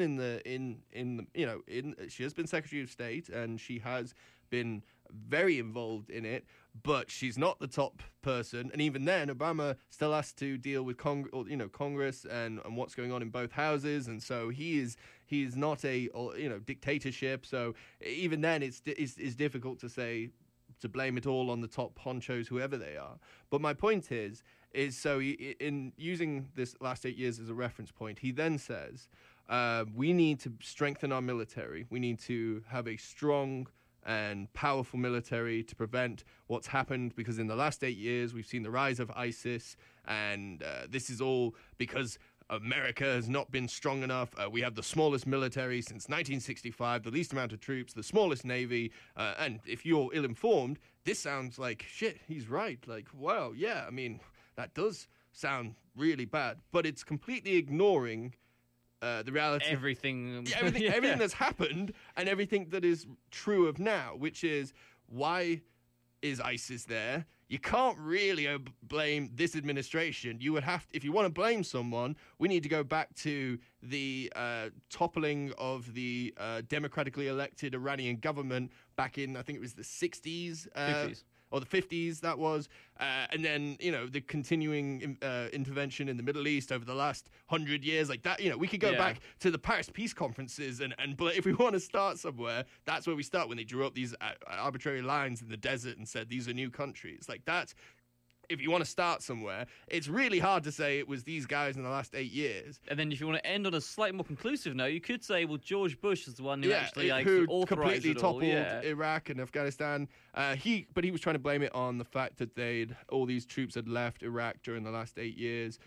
S9: she has been Secretary of State, and she has been very involved in it, but she's not the top person. And even then, Obama still has to deal with Congress and what's going on in both houses, and so he is not a dictatorship. So even then, it's difficult to blame it all on the top honchos, whoever they are. But my point is so in using this last 8 years as a reference point, he then says we need to strengthen our military. We need to have a strong and powerful military to prevent what's happened, because in the last 8 years we've seen the rise of ISIS, and this is all because America has not been strong enough. We have the smallest military since 1965, the least amount of troops, the smallest navy. And if you're ill-informed, this sounds like, shit, he's right. Like, wow, yeah, I mean, that does sound really bad. But it's completely ignoring the reality.
S10: Everything.
S9: Everything that's happened and everything that is true of now, which is, why is ISIS there? You can't really blame this administration. You would have to, if you want to blame someone, we need to go back to the toppling of the democratically elected Iranian government back in, I think it was the 60s.
S10: 50s.
S9: Or the 50s, that was. And then, the continuing intervention in the Middle East over the last 100 years, like that. We could go back to the Paris peace conferences and if we want to start somewhere, that's where we start, when they drew up these arbitrary lines in the desert and said, these are new countries. Like, that's, if you want to start somewhere, it's really hard to say it was these guys in the last 8 years.
S10: And then if you want to end on a slightly more conclusive note, you could say, well, George Bush is the one who actually
S9: who
S10: authorized
S9: completely
S10: it all.
S9: toppled Iraq and Afghanistan. He was trying to blame it on the fact that all these troops had left Iraq during the last 8 years,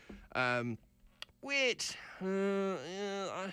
S9: which the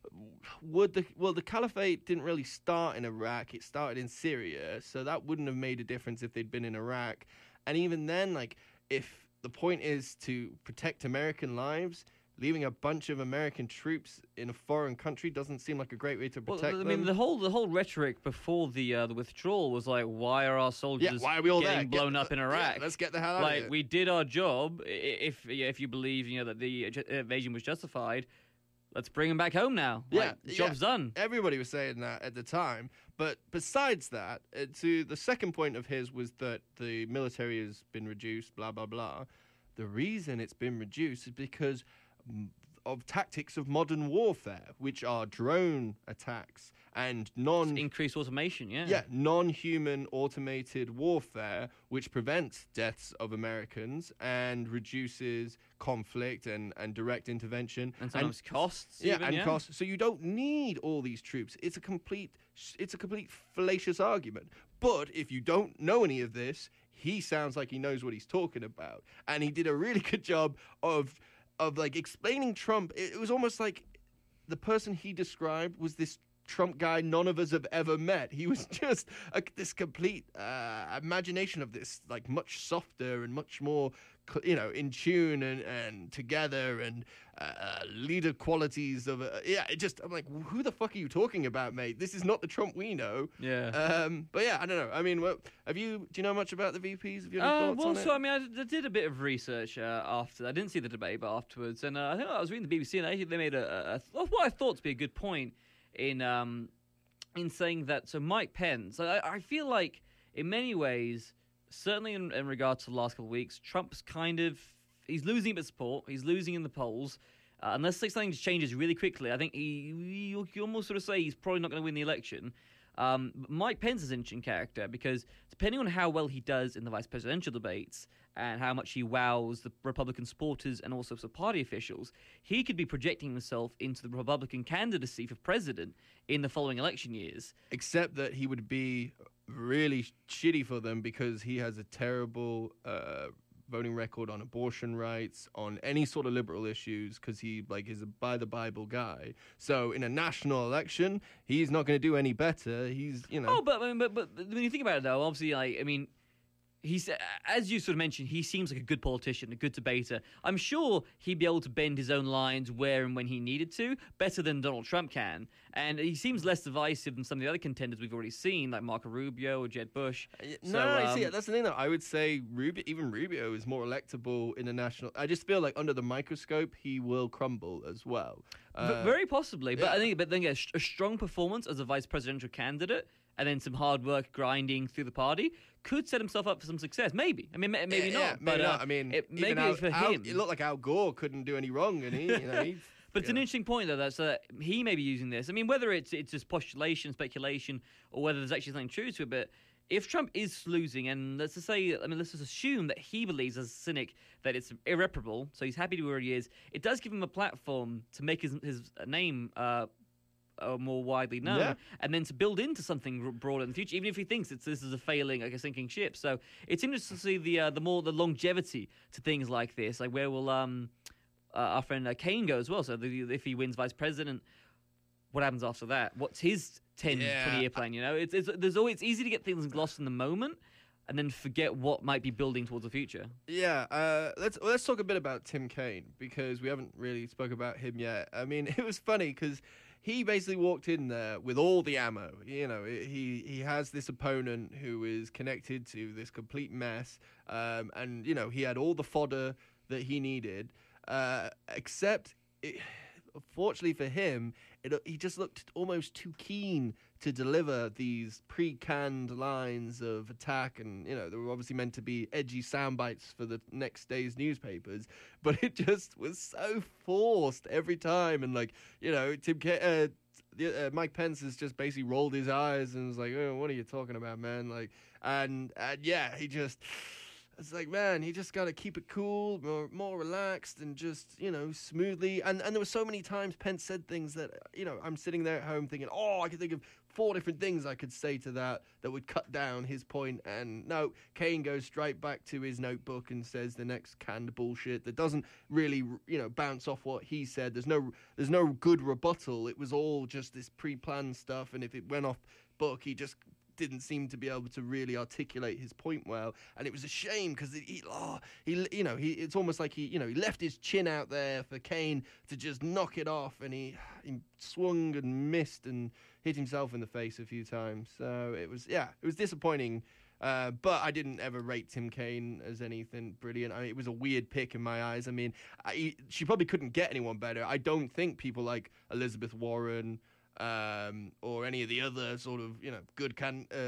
S9: caliphate didn't really start in Iraq. It started in Syria, so that wouldn't have made a difference if they'd been in Iraq. And even then, like, if the point is to protect American lives, leaving a bunch of American troops in a foreign country doesn't seem like a great way to protect them.
S10: I mean, the whole rhetoric before the withdrawal was like, why are our soldiers
S9: why are we all
S10: getting blown up in Iraq?
S9: Yeah, let's get the hell out of here.
S10: Like, we did our job. If you believe that the invasion was justified, let's bring them back home now. Job's done.
S9: Everybody was saying that at the time. But besides that, to the second point of his was that the military has been reduced, blah, blah, blah. The reason it's been reduced is because of tactics of modern warfare, which are drone attacks and
S10: increased automation,
S9: non-human automated warfare, which prevents deaths of Americans and reduces conflict and direct intervention
S10: and sometimes costs.
S9: Costs. So you don't need all these troops. It's a complete fallacious argument. But if you don't know any of this, he sounds like he knows what he's talking about, and he did a really good job of like explaining Trump. It was almost like the person he described was this Trump guy none of us have ever met. He was just this complete imagination of this, like, much softer and much more, in tune and together and leader qualities of I'm like, who the fuck are you talking about, mate? This is not the Trump we know. But yeah, I don't know. I mean, do you know much about the VPs? Have you any thoughts on it?
S10: I mean, I did a bit of research after. I didn't see the debate, but afterwards, and I think I was reading the BBC, and I think they made what I thought to be a good point in saying that. So Mike Pence, I feel like in many ways, certainly in regard to the last couple of weeks, Trump's he's losing a bit of support. He's losing in the polls. Unless something changes really quickly, I think you almost sort of say he's probably not going to win the election. But Mike Pence is an interesting character because depending on how well he does in the vice presidential debates and how much he wows the Republican supporters and also some party officials, he could be projecting himself into the Republican candidacy for president in the following election years.
S9: Except that he would be really shitty for them because he has a terrible voting record on abortion rights, on any sort of liberal issues, because he is a by the Bible guy. So in a national election, he's not going to do any better. He's
S10: Oh, but when you think about it, though, obviously, he's, as you sort of mentioned, he seems like a good politician, a good debater. I'm sure he'd be able to bend his own lines where and when he needed to, better than Donald Trump can. And he seems less divisive than some of the other contenders we've already seen, like Marco Rubio or Jeb Bush.
S9: See, that's the thing, though. I would say Rubio is more electable in a national. I just feel like under the microscope, he will crumble as well.
S10: Very possibly. But I think, a strong performance as a vice presidential candidate and then some hard work grinding through the party could set himself up for some success. Maybe. I mean, maybe not.
S9: Maybe not. I mean,
S10: maybe for him.
S9: It looked like Al Gore couldn't do any wrong, and he
S10: But it's an interesting point, though, that he may be using this. I mean, whether it's just postulation, speculation, or whether there's actually something true to it, but if Trump is losing, and let's just assume that he believes as a cynic that it's irreparable, so he's happy to where he is, it does give him a platform to make his name more widely known, and then to build into something broader in the future, even if he thinks this is a failing, like a sinking ship. So it's interesting to see the longevity to things like this, like where will our friend Kane go as well. So if he wins vice president, what happens after that? What's his 10, 20-year plan? You know, it's easy to get things lost in the moment and then forget what might be building towards the future.
S9: Yeah, let's talk a bit about Tim Kaine, because we haven't really spoke about him yet. I mean, it was funny because he basically walked in there with all the ammo. You know, he has this opponent who is connected to this complete mess, and, you know, he had all the fodder that he needed, except, fortunately for him, he just looked almost too keen to deliver these pre-canned lines of attack, and, you know, they were obviously meant to be edgy sound bites for the next day's newspapers, but it just was so forced every time. And, like, you know, Mike Pence has just basically rolled his eyes and was like, "Oh, what are you talking about, man?" Like, and yeah, he just. It's like, man, you just got to keep it cool, more relaxed, and just, you know, smoothly. And there were so many times Pence said things that, you know, I'm sitting there at home thinking, oh, I could think of 4 different things I could say to that would cut down his point. And no, Kaine goes straight back to his notebook and says the next canned bullshit that doesn't really, you know, bounce off what he said. There's no good rebuttal. It was all just this pre-planned stuff. And if it went off book, he just didn't seem to be able to really articulate his point well, and it was a shame because it's almost like he left his chin out there for Kaine to just knock it off, and he swung and missed and hit himself in the face a few times. So it was disappointing. But I didn't ever rate Tim Kaine as anything brilliant. I mean, it was a weird pick in my eyes. I mean, she probably couldn't get anyone better. I don't think people like Elizabeth Warren, or any of the other sort of, you know, good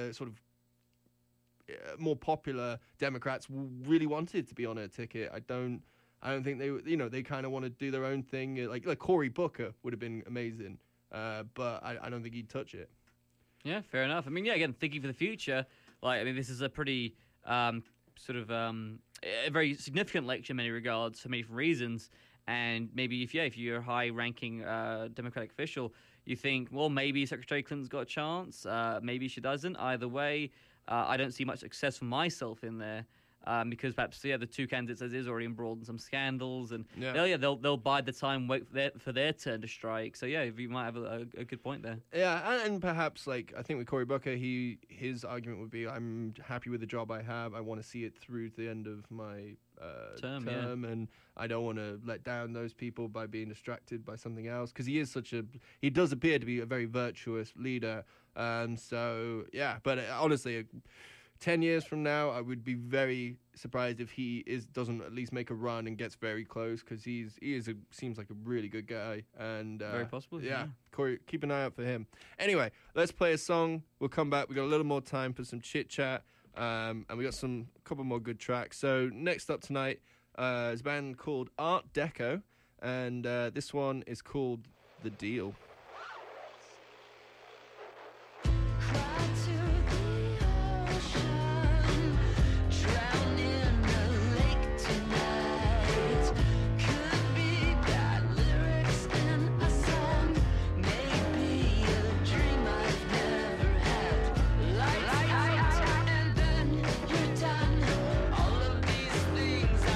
S9: more popular Democrats really wanted to be on her ticket. I don't think they, you know, they kind of want to do their own thing. Like Cory Booker would have been amazing, but I don't think he'd touch it.
S10: Yeah, fair enough. I mean, yeah, again, thinking for the future, like, I mean, this is a pretty a very significant lecture in many regards for many different reasons. And maybe if you're a high-ranking Democratic official, you think, well, maybe Secretary Clinton's got a chance. Maybe she doesn't. Either way, I don't see much success for myself in there, because perhaps the 2 candidates as is already embroiled in some scandals, and they'll bide the time, wait for their turn to strike. So yeah, you might have a good point there. Yeah,
S9: and perhaps, like, I think with Cory Booker, his argument would be, I'm happy with the job I have. I want to see it through to the end of my term, and I don't want to let down those people by being distracted by something else, because he does appear to be a very virtuous leader. So yeah, but honestly, 10 years from now, I would be very surprised if he doesn't at least make a run and gets very close, because he seems like a really good guy, and
S10: very possible.
S9: Yeah, Corey, keep an eye out for him. Anyway, let's play a song. We'll come back. We got a little more time for some chit chat. And we got a couple more good tracks. So next up tonight is a band called Art Deco, and this one is called The Deal.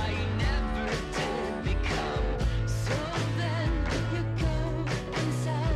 S16: Inside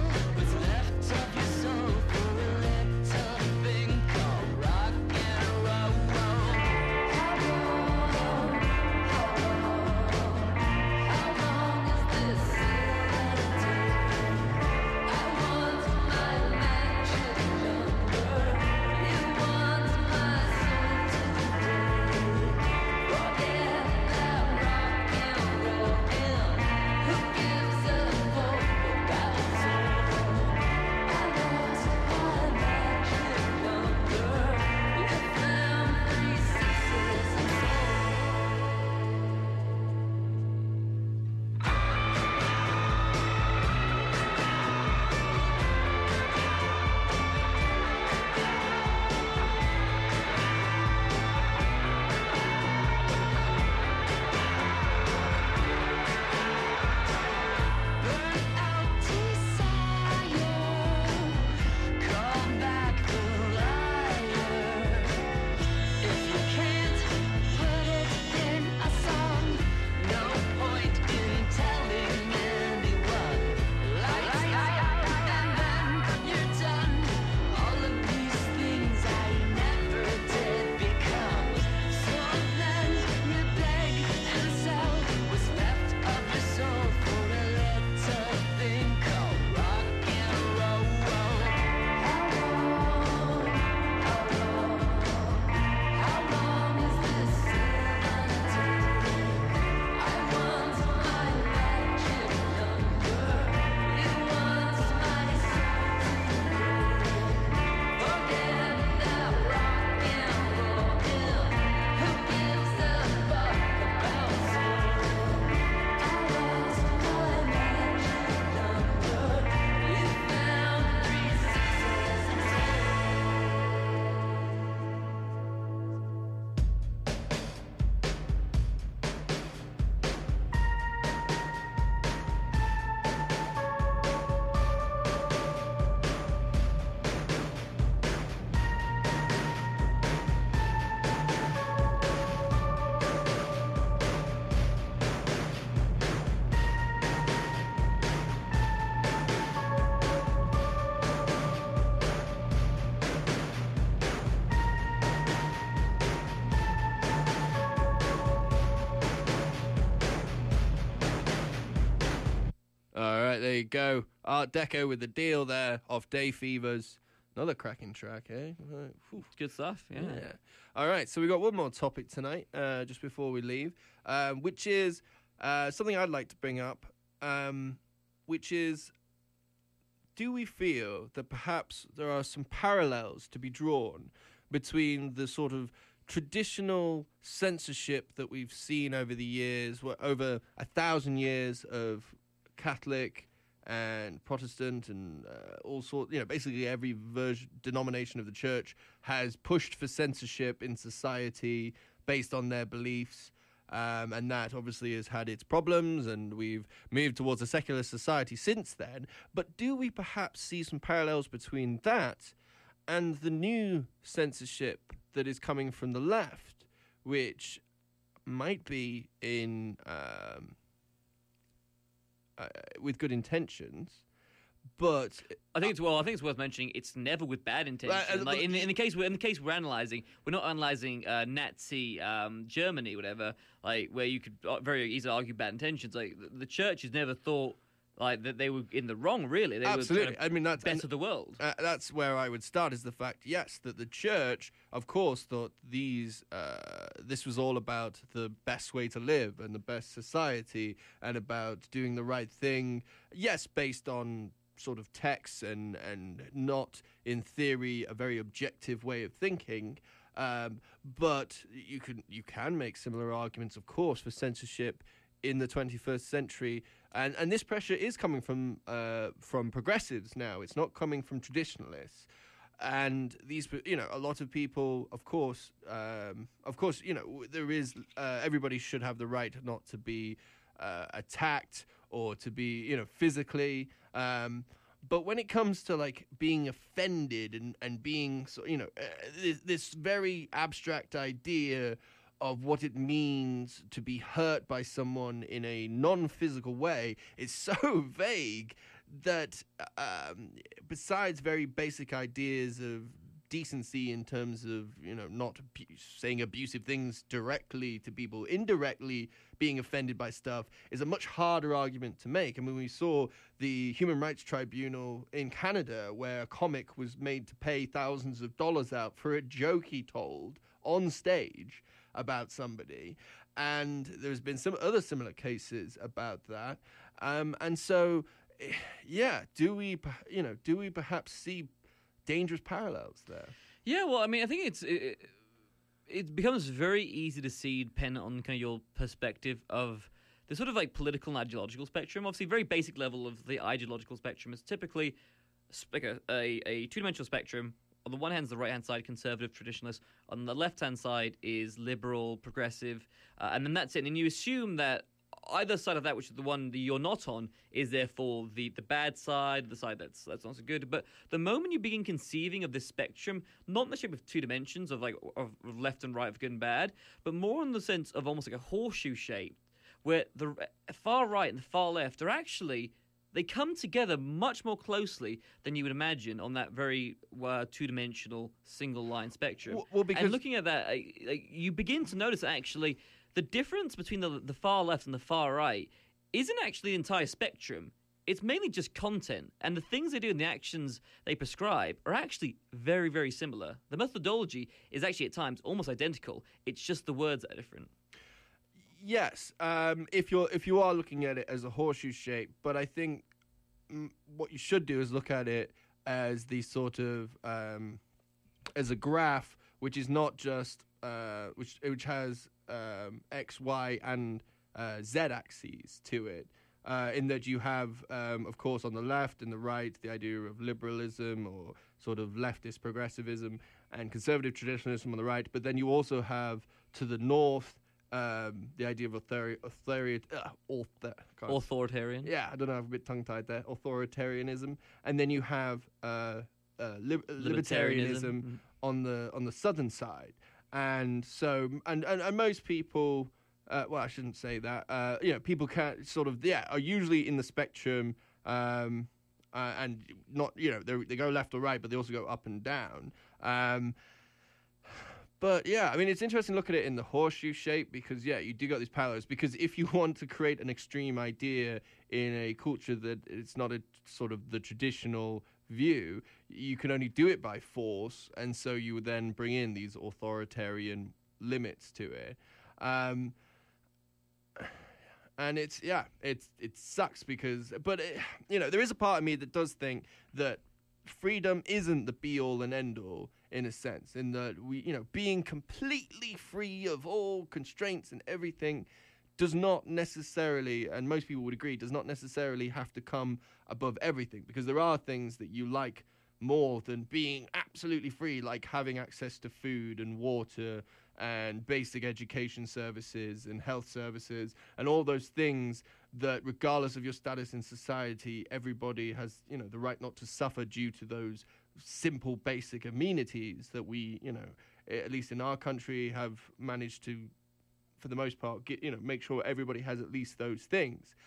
S9: you go. Art Deco with the deal there off Day Fevers. Another cracking track, eh?
S10: Good stuff, yeah.
S9: All right, so we got one more topic tonight, just before we leave, which is something I'd like to bring up, which is, do we feel that perhaps there are some parallels to be drawn between the sort of traditional censorship that we've seen over the years, over 1,000 years of Catholic and Protestant and all sorts, basically every denomination of the church has pushed for censorship in society based on their beliefs. And that obviously has had its problems, and we've moved towards a secular society since then. But do we perhaps see some parallels between that and the new censorship that is coming from the left, which might be in with good intentions, but
S10: I think it's worth mentioning it's never with bad intention. Like in the case we're analysing, we're not analysing Nazi Germany, whatever, like where you could very easily argue bad intentions. Like the church has never thought like that they were in the wrong. Really, they
S9: absolutely.
S10: were kind of
S9: that's
S10: best of the world.
S9: That's where I would start. Is the fact, yes, that the church, of course, thought this was all about the best way to live and the best society and about doing the right thing. Yes, based on sort of texts and not in theory a very objective way of thinking, but you can make similar arguments, of course, for censorship in the 21st century, and this pressure is coming from progressives now. It's not coming from traditionalists. And these, a lot of people, of course, there is everybody should have the right not to be attacked or to be, physically. But when it comes to like being offended and being, this very abstract idea of what it means to be hurt by someone in a non-physical way is so vague that besides very basic ideas of decency in terms of, not saying abusive things directly to people, indirectly being offended by stuff is a much harder argument to make. I mean, we saw the Human Rights Tribunal in Canada where a comic was made to pay thousands of dollars out for a joke he told on stage about somebody, and there's been some other similar cases about that. And so, yeah, do we perhaps see dangerous parallels there?
S10: Yeah, well, I mean, I think it becomes very easy to see, depending on kind of your perspective of the sort of like political and ideological spectrum. Obviously, very basic level of the ideological spectrum is typically like a two-dimensional spectrum. On the one hand is the right-hand side, conservative, traditionalist. On the left-hand side is liberal, progressive. And then that's it. And you assume that either side of that, which is the one that you're not on, is therefore the bad side, the side that's not so good. But the moment you begin conceiving of this spectrum, not necessarily with two dimensions of like of left and right, of good and bad, but more in the sense of almost like a horseshoe shape, where the far right and the far left are actually... they come together much more closely than you would imagine on that very two-dimensional single-line spectrum.
S9: Well, because...
S10: and looking at that, you begin to notice actually the difference between the far left and the far right isn't actually the entire spectrum. It's mainly just content. And the things they do and the actions they prescribe are actually very, very similar. The methodology is actually at times almost identical. It's just the words that are different.
S9: Yes, if you are looking at it as a horseshoe shape, but I think what you should do is look at it as the sort of as a graph, which is not just which has X, Y, and Z axes to it. In that you have, of course, on the left and the right, the idea of liberalism or sort of leftist progressivism and conservative traditionalism on the right, but then you also have to the north the idea of
S10: authoritarian.
S9: Yeah, I don't know, I'm a bit tongue-tied there. Authoritarianism, and then you have libertarianism on the southern side, and so and most people. Well, I shouldn't say that. People can sort of are usually in the spectrum, and not they go left or right, but they also go up and down. But yeah, I mean, it's interesting to look at it in the horseshoe shape because, yeah, you do got these parallels. Because if you want to create an extreme idea in a culture that it's not a sort of the traditional view, you can only do it by force. And so you would then bring in these authoritarian limits to it. And it sucks because, but there is a part of me that does think that freedom isn't the be all and end all in a sense, in that being completely free of all constraints and everything does not necessarily, and most people would agree, does not necessarily have to come above everything, because there are things that you like more than being absolutely free, like having access to food and water and basic education services and health services and all those things that, regardless of your status in society, everybody has, the right not to suffer due to those simple basic amenities that we, at least in our country, have managed to, for the most part, make sure everybody has at least those things.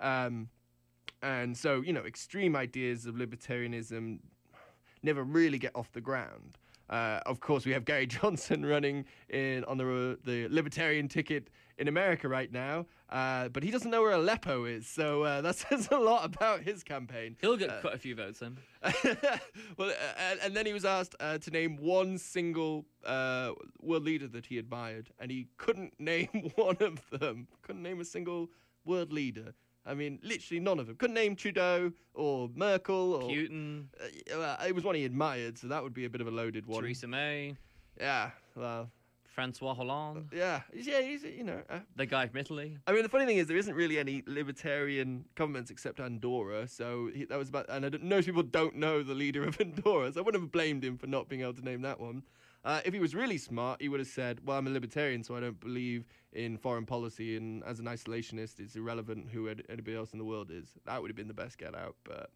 S9: And so, extreme ideas of libertarianism never really get off the ground. Of course, we have Gary Johnson running on the libertarian ticket in America right now, but he doesn't know where Aleppo is, so that says a lot about his campaign.
S10: He'll get quite a few votes then.
S9: Well, and then he was asked to name one single world leader that he admired, and he couldn't name one of them. Couldn't name a single world leader. I mean, literally none of them. Couldn't name Trudeau or Merkel or
S10: Putin.
S9: It was one he admired, so that would be a bit of a loaded one.
S10: Theresa May.
S9: Yeah, well,
S10: Francois Hollande.
S9: Yeah, he's
S10: the guy from Italy.
S9: I mean, the funny thing is there isn't really any libertarian governments except Andorra, so that was about. And most people don't know the leader of Andorra, so I wouldn't have blamed him for not being able to name that one. If he was really smart, he would have said, well, I'm a libertarian, so I don't believe in foreign policy, and as an isolationist, it's irrelevant who anybody else in the world is. That would have been the best get out, but,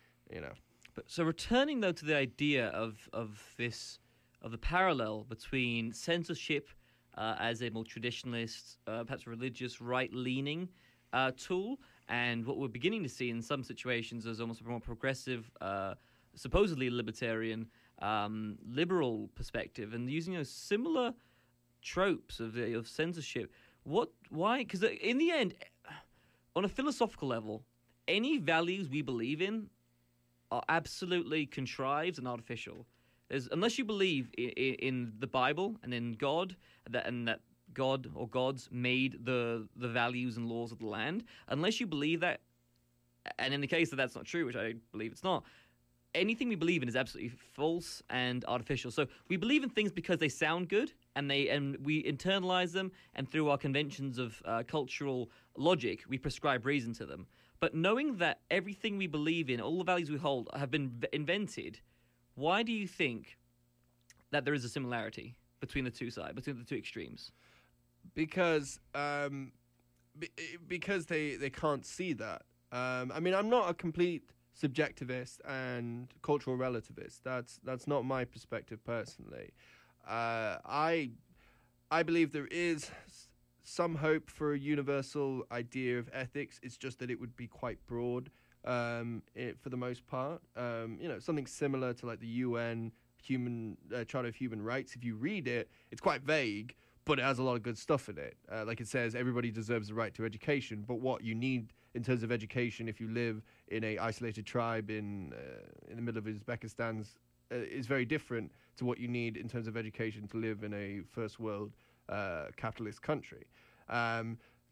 S10: So returning, though, to the idea of the parallel between censorship as a more traditionalist, perhaps religious, right-leaning tool, and what we're beginning to see in some situations as almost a more progressive, supposedly libertarian, liberal perspective, and using those similar tropes of censorship. Why? Because in the end, on a philosophical level, any values we believe in are absolutely contrived and artificial. Unless you believe in the Bible and in God, that God or gods made the values and laws of the land, unless you believe that, and in the case that that's not true, which I believe it's not, anything we believe in is absolutely false and artificial. So we believe in things because they sound good, and we internalize them, and through our conventions of cultural logic, we prescribe reason to them. But knowing that everything we believe in, all the values we hold, have been invented, why do you think that there is a similarity between the two sides, between the two extremes?
S9: Because they can't see that. I mean, I'm not a complete subjectivist and cultural relativist. That's not my perspective personally. I believe there is some hope for a universal idea of ethics. It's just that it would be quite broad for the most part. Something similar to like the UN Charter of Human Rights. If you read it, it's quite vague, but it has a lot of good stuff in it. Like it says, everybody deserves the right to education, but what you need in terms of education if you live in a isolated tribe in the middle of Uzbekistan is very different to what you need in terms of education to live in a first world capitalist country. I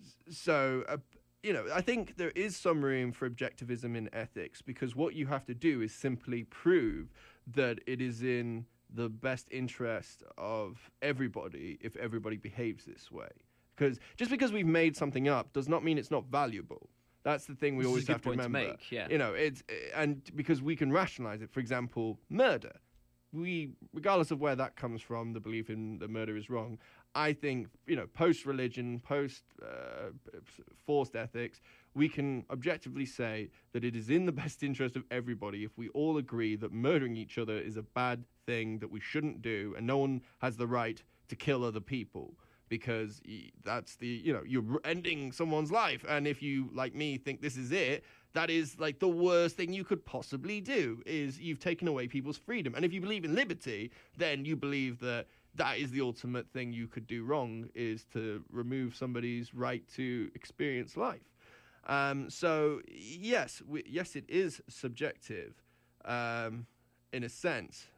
S9: think there is some room for objectivism in ethics, because what you have to do is simply prove that it is in the best interest of everybody if everybody behaves this way. Because just because we've made something up does not mean it's not valuable. That's the thing we always have to remember.
S10: Make, yeah.
S9: And because we can rationalize it. For example, murder. Regardless of where that comes from, the belief in that murder is wrong, I think, post-religion, post-forced ethics, we can objectively say that it is in the best interest of everybody if we all agree that murdering each other is a bad thing that we shouldn't do, and no one has the right to kill other people, because that's you're ending someone's life. And if you, like me, think this is it, that is like the worst thing you could possibly do, is you've taken away people's freedom. And if you believe in liberty, then you believe that that is the ultimate thing you could do wrong, is to remove somebody's right to experience life. So yes, it is subjective, in a sense,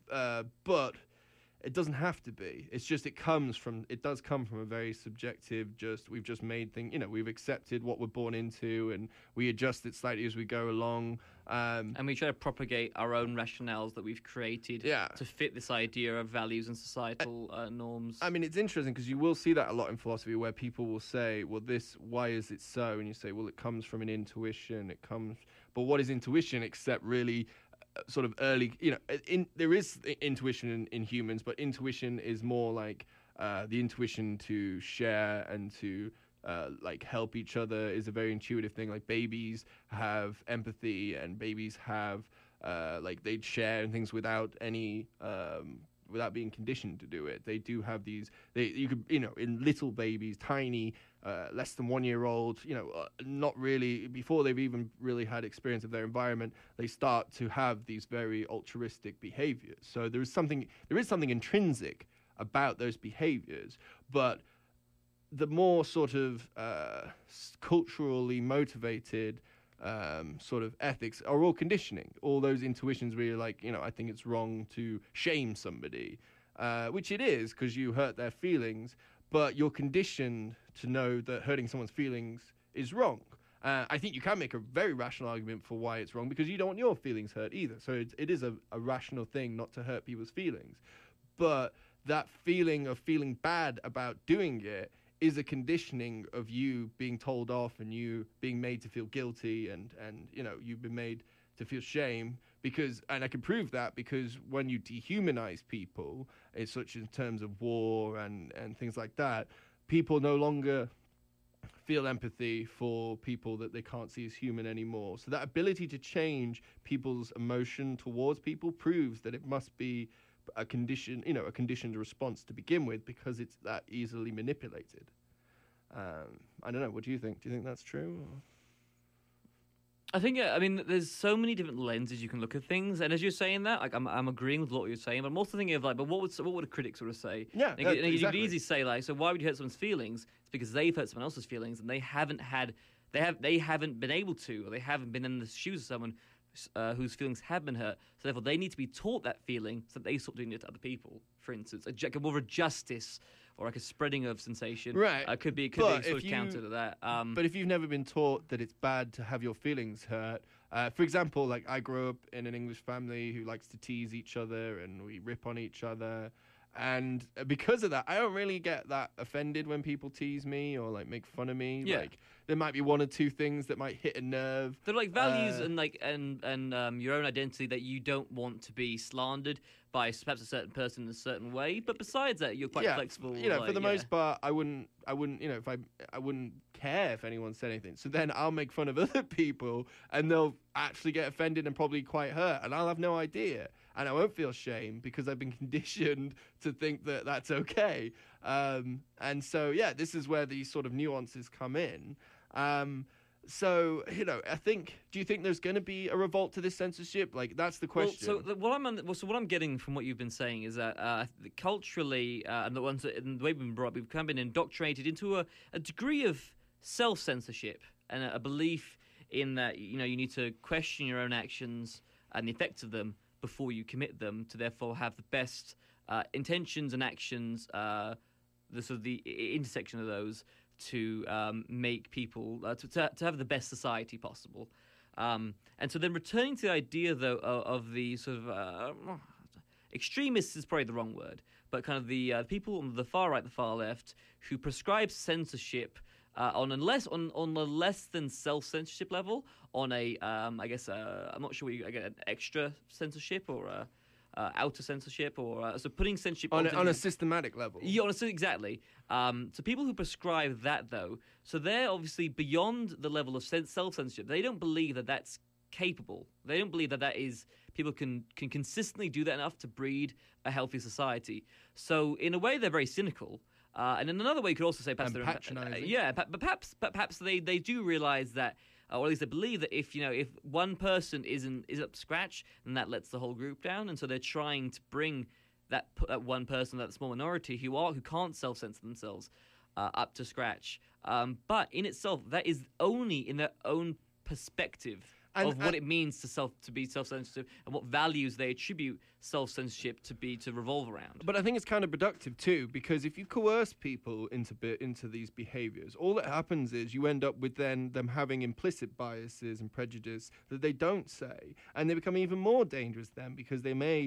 S9: but it doesn't have to be. It's just it does come from a very subjective. We've just made things. We've accepted what we're born into, and we adjust it slightly as we go along.
S10: And we try to propagate our own rationales that we've created to fit this idea of values and societal norms.
S9: I mean, it's interesting because you will see that a lot in philosophy, where people will say, well, why is it so? And you say, well, it comes from an intuition. But what is intuition except really sort of early, there is intuition in humans, but intuition is more like the intuition to share and to like help each other is a very intuitive thing. Like babies have empathy, and babies have like they'd share things without any without being conditioned to do it. They do have these. In little babies, tiny, less than 1 year old, not really before they've even really had experience of their environment, they start to have these very altruistic behaviors. So there is something intrinsic about those behaviors, but the more sort of culturally motivated sort of ethics are all conditioning. All those intuitions where you're like, I think it's wrong to shame somebody, which it is because you hurt their feelings, but you're conditioned to know that hurting someone's feelings is wrong. I think you can make a very rational argument for why it's wrong, because you don't want your feelings hurt either. So it is a rational thing not to hurt people's feelings. But that feeling of feeling bad about doing it is a conditioning of you being told off and you being made to feel guilty, and you've been made to feel shame, and I can prove that because when you dehumanize people, such in terms of war and things like that, people no longer feel empathy for people that they can't see as human anymore. So that ability to change people's emotion towards people proves that it must be a conditioned response to begin with, because it's that easily manipulated. I don't know. What do you think? Do you think that's true?
S10: I think, there's so many different lenses you can look at things, and as you're saying that, like, I'm agreeing with what you're saying, but I'm also thinking of, like, but what would a critic sort of say?
S9: Yeah, exactly.
S10: You could easily say, like, so why would you hurt someone's feelings? It's because they've hurt someone else's feelings, and they haven't been able to, or they haven't been in the shoes of someone whose feelings have been hurt. So therefore, they need to be taught that feeling so that they stop doing it to other people. For instance, more of a justice or like a spreading of sensation.
S9: Right.
S10: Could be sort of counter to that.
S9: But if you've never been taught that it's bad to have your feelings hurt, for example, like I grew up in an English family who likes to tease each other and we rip on each other. And because of that, I don't really get that offended when people tease me or like make fun of me.
S10: Yeah.
S9: Like there might be one or two things that might hit a nerve.
S10: They're like values and your own identity that you don't want to be slandered by perhaps a certain person in a certain way. But besides that, you're quite flexible.
S9: For the most part, I wouldn't, I wouldn't care if anyone said anything. So then I'll make fun of other people and they'll actually get offended and probably quite hurt, and I'll have no idea. And I won't feel shame because I've been conditioned to think that that's okay. And so, this is where these sort of nuances come in. So, I think, do you think there's going to be a revolt to this censorship? Like, that's the question.
S10: Well, what I'm getting from what you've been saying is that culturally, and the way we've been brought up, we've kind of been indoctrinated into a degree of self-censorship and a belief in that, you need to question your own actions and the effects of them before you commit them, to therefore have the best intentions and actions, the intersection of those, to make people to have the best society possible. And so then returning to the idea, though, of the sort of extremists is probably the wrong word, but kind of the people on the far right, the far left, who prescribe censorship on a less than self-censorship level, on a I'm not sure an extra censorship or outer censorship, or so putting censorship
S9: on a systematic level.
S10: Yeah, exactly. So people who prescribe that, though, so they're obviously beyond the level of self-censorship. They don't believe that that's capable. They don't believe that is people can consistently do that enough to breed a healthy society. So in a way, they're very cynical. And in another way, you could also say perhaps they're
S9: patronising.
S10: But perhaps they do realise that, or at least they believe that if one person isn't up to scratch, then that lets the whole group down, and so they're trying to bring that one person, that small minority who can't self-censor themselves up to scratch. But in itself, that is only in their own perspective of what it means to be self-censorship and what values they attribute self-censorship to revolve around.
S9: But I think it's counterproductive too, because if you coerce people into these behaviors, all that happens is you end up with them having implicit biases and prejudice that they don't say, and they become even more dangerous then, because they may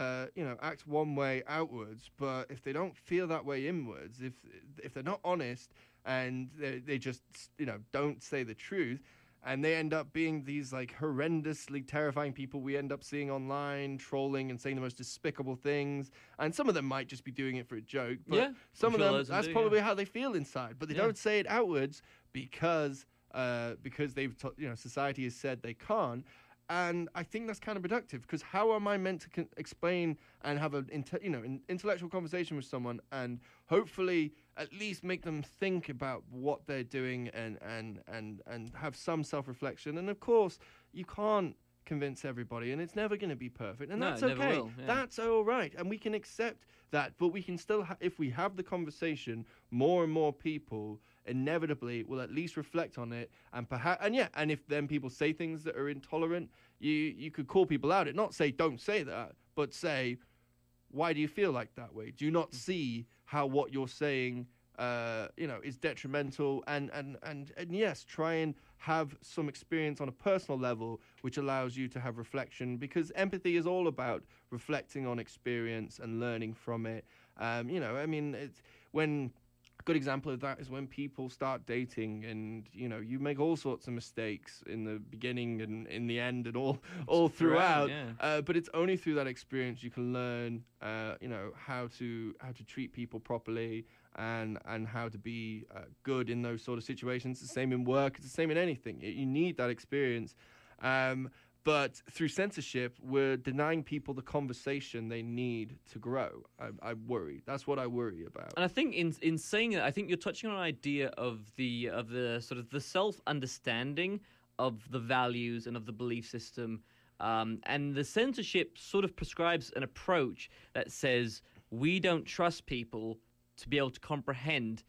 S9: act one way outwards, but if they don't feel that way inwards, if they're not honest and they just don't say the truth, and they end up being these like horrendously terrifying people we end up seeing online, trolling and saying the most despicable things. And some of them might just be doing it for a joke, but some of them, that's probably how they feel inside. But they don't say it outwards because they've society has said they can't. And I think that's counterproductive, because how am I meant to explain and have an intellectual conversation with someone and hopefully at least make them think about what they're doing and have some self-reflection? And of course, you can't convince everybody, and it's never going to be perfect, and that's okay. That's all right, and we can accept that. But we can still, if we have the conversation, more and more people inevitably will at least reflect on it, and perhaps, and if then people say things that are intolerant, you could call people out. Not say don't say that, but say, why do you feel like that way? Do you not see how what you're saying is detrimental? And yes, try and have some experience on a personal level, which allows you to have reflection, because empathy is all about reflecting on experience and learning from it. It's when a good example of that is when people start dating, and you make all sorts of mistakes in the beginning and in the end and all throughout. But it's only through that experience you can learn, how to treat people properly and how to be good in those sort of situations. It's the same in work. It's the same in anything. You need that experience. But through censorship, we're denying people the conversation they need to grow. I worry. That's what I worry about.
S10: And I think in saying that, I think you're touching on an idea of the sort of the self-understanding of the values and of the belief system. And the censorship sort of prescribes an approach that says we don't trust people to be able to comprehend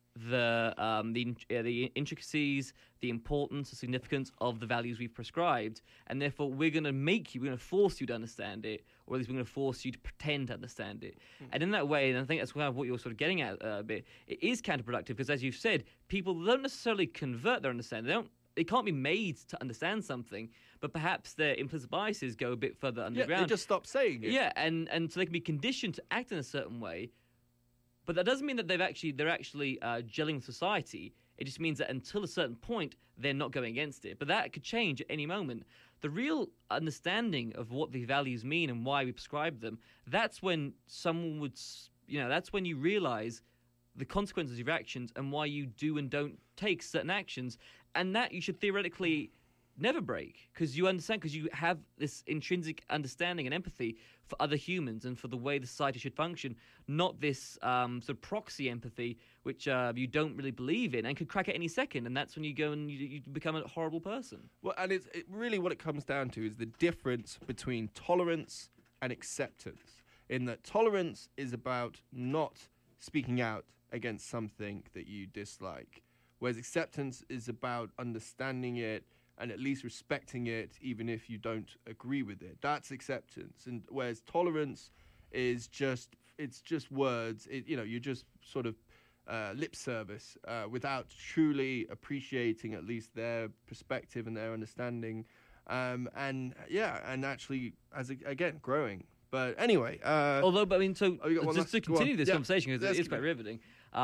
S10: the intricacies, the importance, the significance of the values we've prescribed, and therefore we're going to force you to understand it, or at least we're going to force you to pretend to understand it. And in that way, and I think that's kind of what you're sort of getting at a bit, it is counterproductive, because as you've said, people don't necessarily convert their understanding. They can't be made to understand something, but perhaps their implicit biases go a bit further underground.
S9: They just stop saying it.
S10: Yeah, and so they can be conditioned to act in a certain way. But that doesn't mean that they're actually gelling with society. It just means that until a certain point, they're not going against it. But that could change at any moment. The real understanding of what the values mean and why we prescribe them, that's when someone would, that's when you realize the consequences of your actions and why you do and don't take certain actions. And that you should theoretically never break, because you understand, because you have this intrinsic understanding and empathy for other humans and for the way the society should function, not this sort of proxy empathy, which you don't really believe in and could crack at any second, and that's when you go and you become a horrible person.
S9: Well, and really what it comes down to is the difference between tolerance and acceptance, in that tolerance is about not speaking out against something that you dislike, whereas acceptance is about understanding it and at least respecting it, even if you don't agree with it. That's acceptance. And whereas tolerance is just words. You're just sort of lip service without truly appreciating at least their perspective and their understanding. And actually, growing. But anyway,
S10: just to continue this conversation, because it is quite riveting.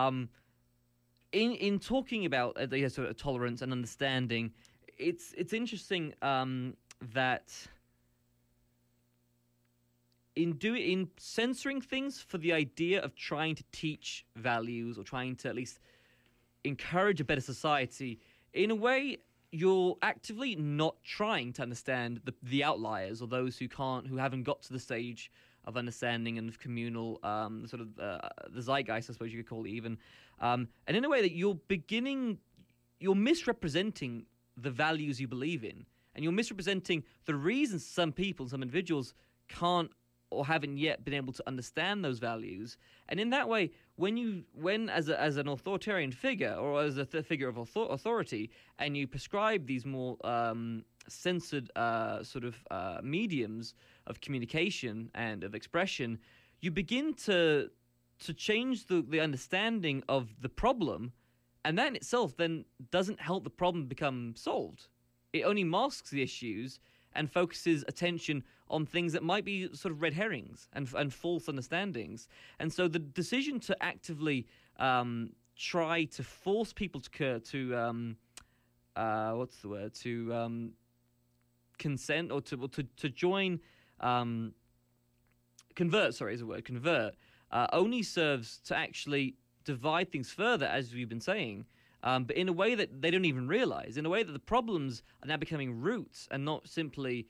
S10: In talking about sort of tolerance and understanding, it's interesting that in censoring things for the idea of trying to teach values or trying to at least encourage a better society, in a way you're actively not trying to understand the outliers or those who haven't got to the stage of understanding and of communal the zeitgeist, I suppose you could call it even, and in a way that you're misrepresenting the values you believe in, and you're misrepresenting the reasons some people, some individuals can't or haven't yet been able to understand those values. And in that way, when as an authoritarian figure or as a figure of authority, and you prescribe these more censored mediums of communication and of expression, you begin to change the understanding of the problem, and that in itself then doesn't help the problem become solved. It only masks the issues and focuses attention on things that might be sort of red herrings and false understandings. And so the decision to actively try to force people to consent or to join, convert only serves to actually divide things further, as we've been saying, but in a way that they don't even realize, in a way that the problems are now becoming roots and not simply,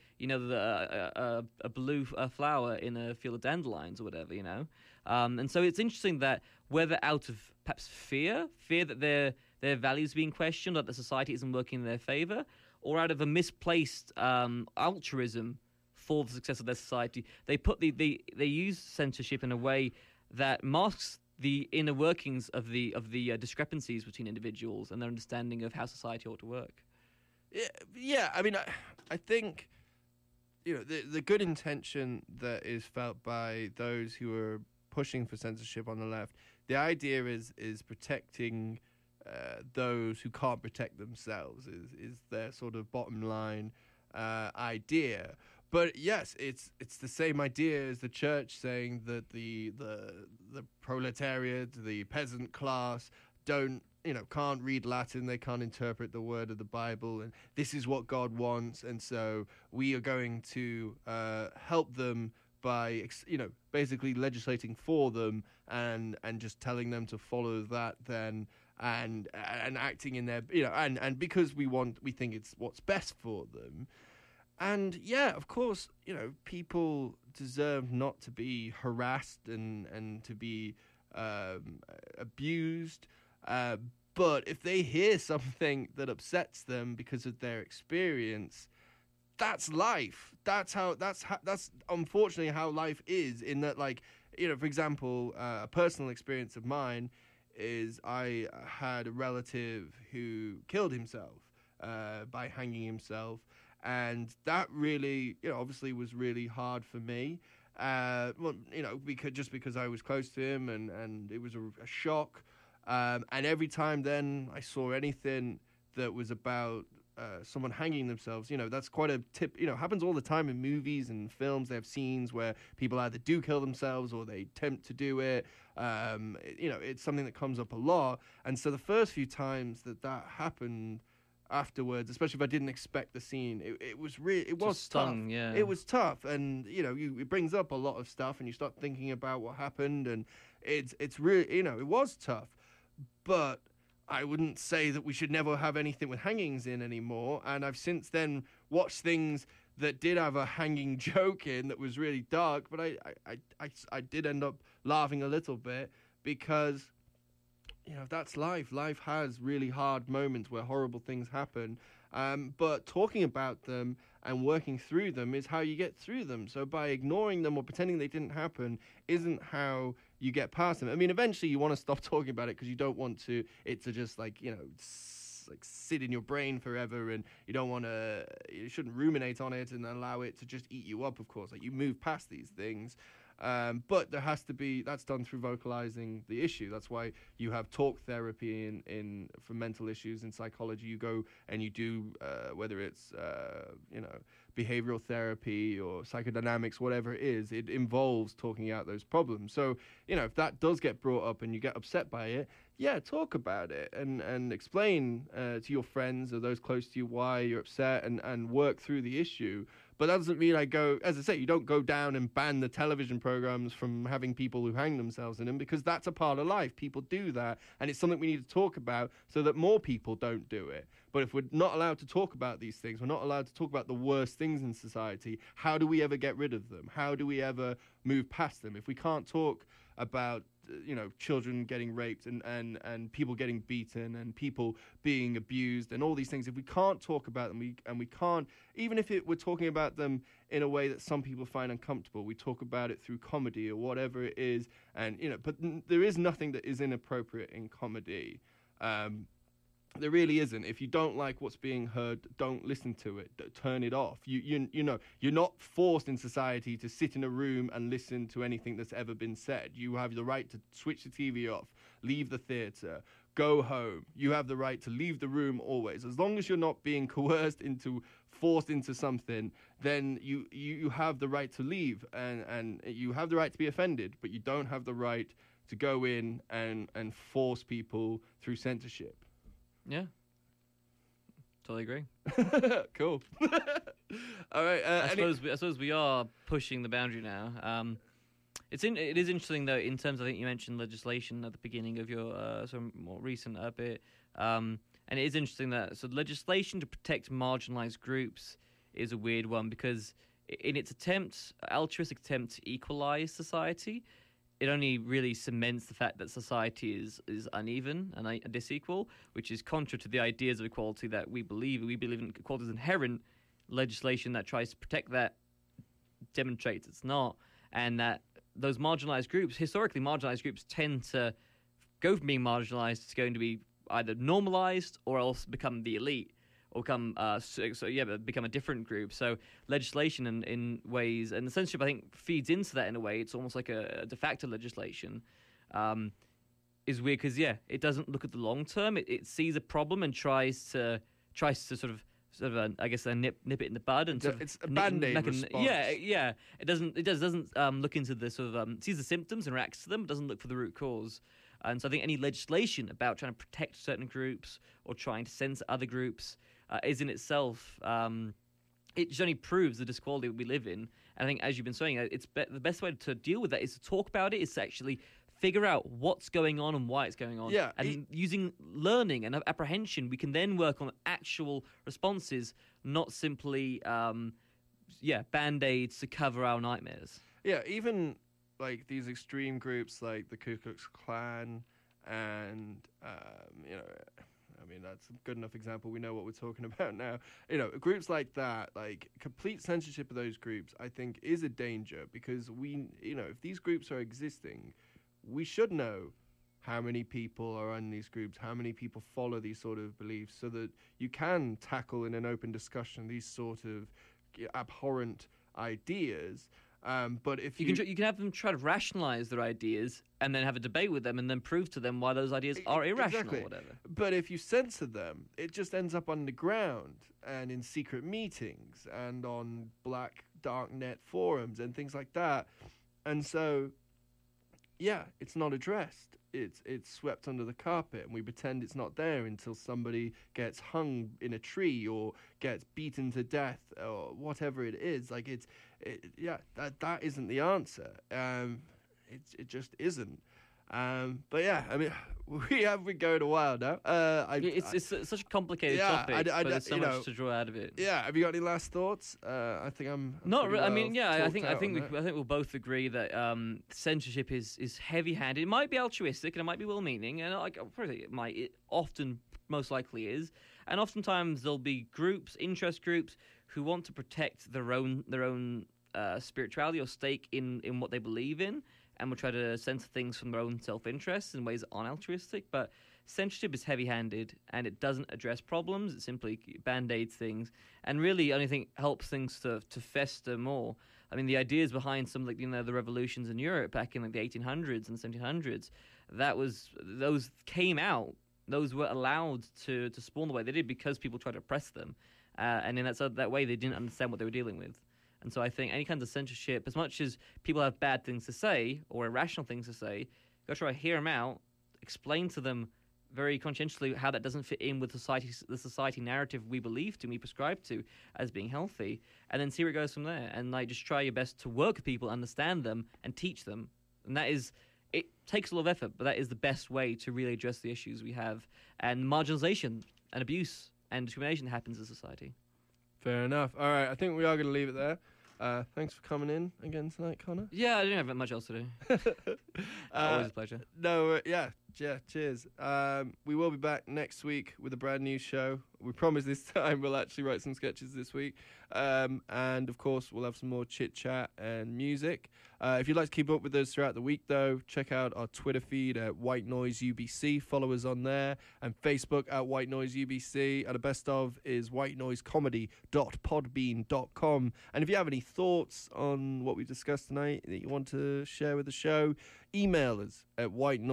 S10: a blue flower in a field of dandelions or whatever, And so it's interesting that whether out of perhaps fear that their values being questioned, that the society isn't working in their favor, or out of a misplaced altruism for the success of their society, they use censorship in a way that masks the inner workings of the discrepancies between individuals and their understanding of how society ought to work.
S9: Yeah. I mean, I think the good intention that is felt by those who are pushing for censorship on the left. The idea is protecting those who can't protect themselves. Is their sort of bottom line idea. But yes, it's the same idea as the church saying that the proletariat, the peasant class, can't read Latin, they can't interpret the word of the Bible, and this is what God wants, and so we are going to help them by basically legislating for them and just telling them to follow that then and acting in their and because we think it's what's best for them. And yeah, of course, people deserve not to be harassed and to be abused. But if they hear something that upsets them because of their experience, that's life. That's unfortunately how life is. In that, for example, a personal experience of mine is I had a relative who killed himself by hanging himself. And that really, obviously was really hard for me. Because I was close to him and it was a shock. And every time then I saw anything that was about someone hanging themselves, that's quite a tip, happens all the time in movies and films. They have scenes where people either do kill themselves or they attempt to do it. It's something that comes up a lot. And so the first few times that happened afterwards, especially if I didn't expect the scene, it was tough.
S10: Yeah.
S9: It was tough, and it brings up a lot of stuff, and you start thinking about what happened, and it's really it was tough. But I wouldn't say that we should never have anything with hangings in anymore. And I've since then watched things that did have a hanging joke in that was really dark, but I did end up laughing a little bit because. That's life. Life has really hard moments where horrible things happen. But talking about them and working through them is how you get through them. So by ignoring them or pretending they didn't happen isn't how you get past them. I mean, eventually you want to stop talking about it because you don't want it to just sit in your brain forever, and you shouldn't ruminate on it and allow it to just eat you up, of course. You move past these things. But there has to be, that's done through vocalizing the issue. That's why you have talk therapy for mental issues in psychology. You go and you do, whether it's, behavioral therapy or psychodynamics, whatever it is, it involves talking out those problems. So, if that does get brought up and you get upset by it, yeah, talk about it and explain to your friends or those close to you why you're upset and work through the issue. But that doesn't mean you don't go down and ban the television programs from having people who hang themselves in them, because that's a part of life. People do that, and it's something we need to talk about so that more people don't do it. But if we're not allowed to talk about these things, we're not allowed to talk about the worst things in society, how do we ever get rid of them? How do we ever move past them? If we can't talk about children getting raped and people getting beaten and people being abused and all these things, if we can't talk about them, we can't, even if we're talking about them in a way that some people find uncomfortable, we talk about it through comedy or whatever it is, and but there is nothing that is inappropriate in comedy. There really isn't. If you don't like what's being heard, don't listen to it. Turn it off. You're not forced in society to sit in a room and listen to anything that's ever been said. You have the right to switch the TV off, leave the theatre, go home. You have the right to leave the room always. As long as you're not being forced into something, then you have the right to leave and you have the right to be offended, but you don't have the right to go in and force people through censorship.
S10: Yeah, totally agree.
S9: Cool. All right.
S10: I suppose we are pushing the boundary now. It is interesting though, in terms, I think you mentioned legislation at the beginning of your sort of more recent bit, and it is interesting that legislation to protect marginalized groups is a weird one, because in its altruistic attempt to equalize society, it only really cements the fact that society is uneven and disequal, which is contrary to the ideas of equality that we believe. We believe in equality as inherent. Legislation that tries to protect that demonstrates it's not, and that those marginalized groups, historically marginalized groups, tend to go from being marginalized to going to be either normalized or else become the elite, or become a different group. So legislation in ways, and the censorship I think feeds into that in a way. It's almost like a de facto legislation. Is weird because it doesn't look at the long term. It sees a problem and tries to sort of I guess nip it in the bud, and
S9: it's a band-aid response.
S10: Yeah. It doesn't look into the sort of sees the symptoms and reacts to them. It doesn't look for the root cause. And so I think any legislation about trying to protect certain groups or trying to censor other groups is in itself, it just only proves the disquality we live in. And I think, as you've been saying, the best way to deal with that is to talk about it, is to actually figure out what's going on and why it's going on.
S9: Yeah,
S10: and using learning and apprehension, we can then work on actual responses, not simply, Band-Aids to cover our nightmares.
S9: Yeah, even like these extreme groups like the Ku Klux Klan and, that's a good enough example. We know what we're talking about now. Groups like that, like complete censorship of those groups, I think is a danger, because if these groups are existing, we should know how many people are in these groups, how many people follow these sort of beliefs, so that you can tackle in an open discussion these sort of abhorrent ideas. But if
S10: you can have them try to rationalize their ideas and then have a debate with them and then prove to them why those ideas are irrational or whatever.
S9: But if you censor them, it just ends up underground and in secret meetings and on black darknet forums and things like that. And so, it's not addressed. It's swept under the carpet, and we pretend it's not there until somebody gets hung in a tree or gets beaten to death or whatever it is. Like that isn't the answer. It just isn't. We have been going a while now.
S10: It's such a complicated topic, but there's so much to draw out of it.
S9: Yeah, have you got any last thoughts? I think I'm
S10: not. I think we'll both agree that censorship is heavy-handed. It might be altruistic and it might be well-meaning, and it often most likely is. And oftentimes there'll be interest groups, who want to protect their own spirituality or stake in what they believe in, and will try to censor things from their own self-interest in ways that aren't altruistic. But censorship is heavy-handed, and it doesn't address problems. It simply band-aids things, and really only thing helps things to fester more. I mean, the ideas behind some the revolutions in Europe back in the 1800s and 1700s, those came out. Those were allowed to spawn the way they did because people tried to oppress them, and in that way they didn't understand what they were dealing with. And so I think any kind of censorship, as much as people have bad things to say or irrational things to say, go try to hear them out, explain to them very conscientiously how that doesn't fit in with the society narrative we prescribe to as being healthy, and then see where it goes from there. And just try your best to work with people, understand them, and teach them. And it takes a lot of effort, but that is the best way to really address the issues we have. And marginalization and abuse and discrimination happens in society.
S9: Fair enough. All right, I think we are going to leave it there. Thanks for coming in again tonight, Connor.
S10: Yeah, I didn't have much else to do. Always a pleasure.
S9: Cheers. We will be back next week with a brand new show. We promise this time we'll actually write some sketches this week. And, of course, we'll have some more chit-chat and music. If you'd like to keep up with us throughout the week, though, check out our Twitter feed at White Noise UBC. Follow us on there. And Facebook at White Noise UBC. And the best of is whitenoisecomedy.podbean.com. And if you have any thoughts on what we discussed tonight that you want to share with the show, email us at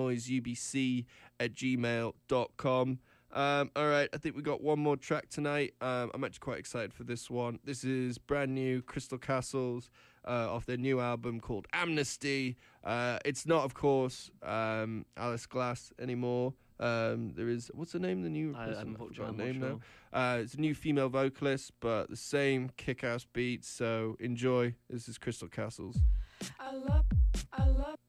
S9: whitenoiseubc@gmail.com. All right, I think we got one more track tonight. I'm actually quite excited for this one. This is brand new Crystal Castles off their new album called Amnesty. It's not, of course, Alice Glass anymore. There is, what's her name? The new person? I forgot her name now. It's a new female vocalist, but the same kick-ass beats. So enjoy. This is Crystal Castles.
S16: I love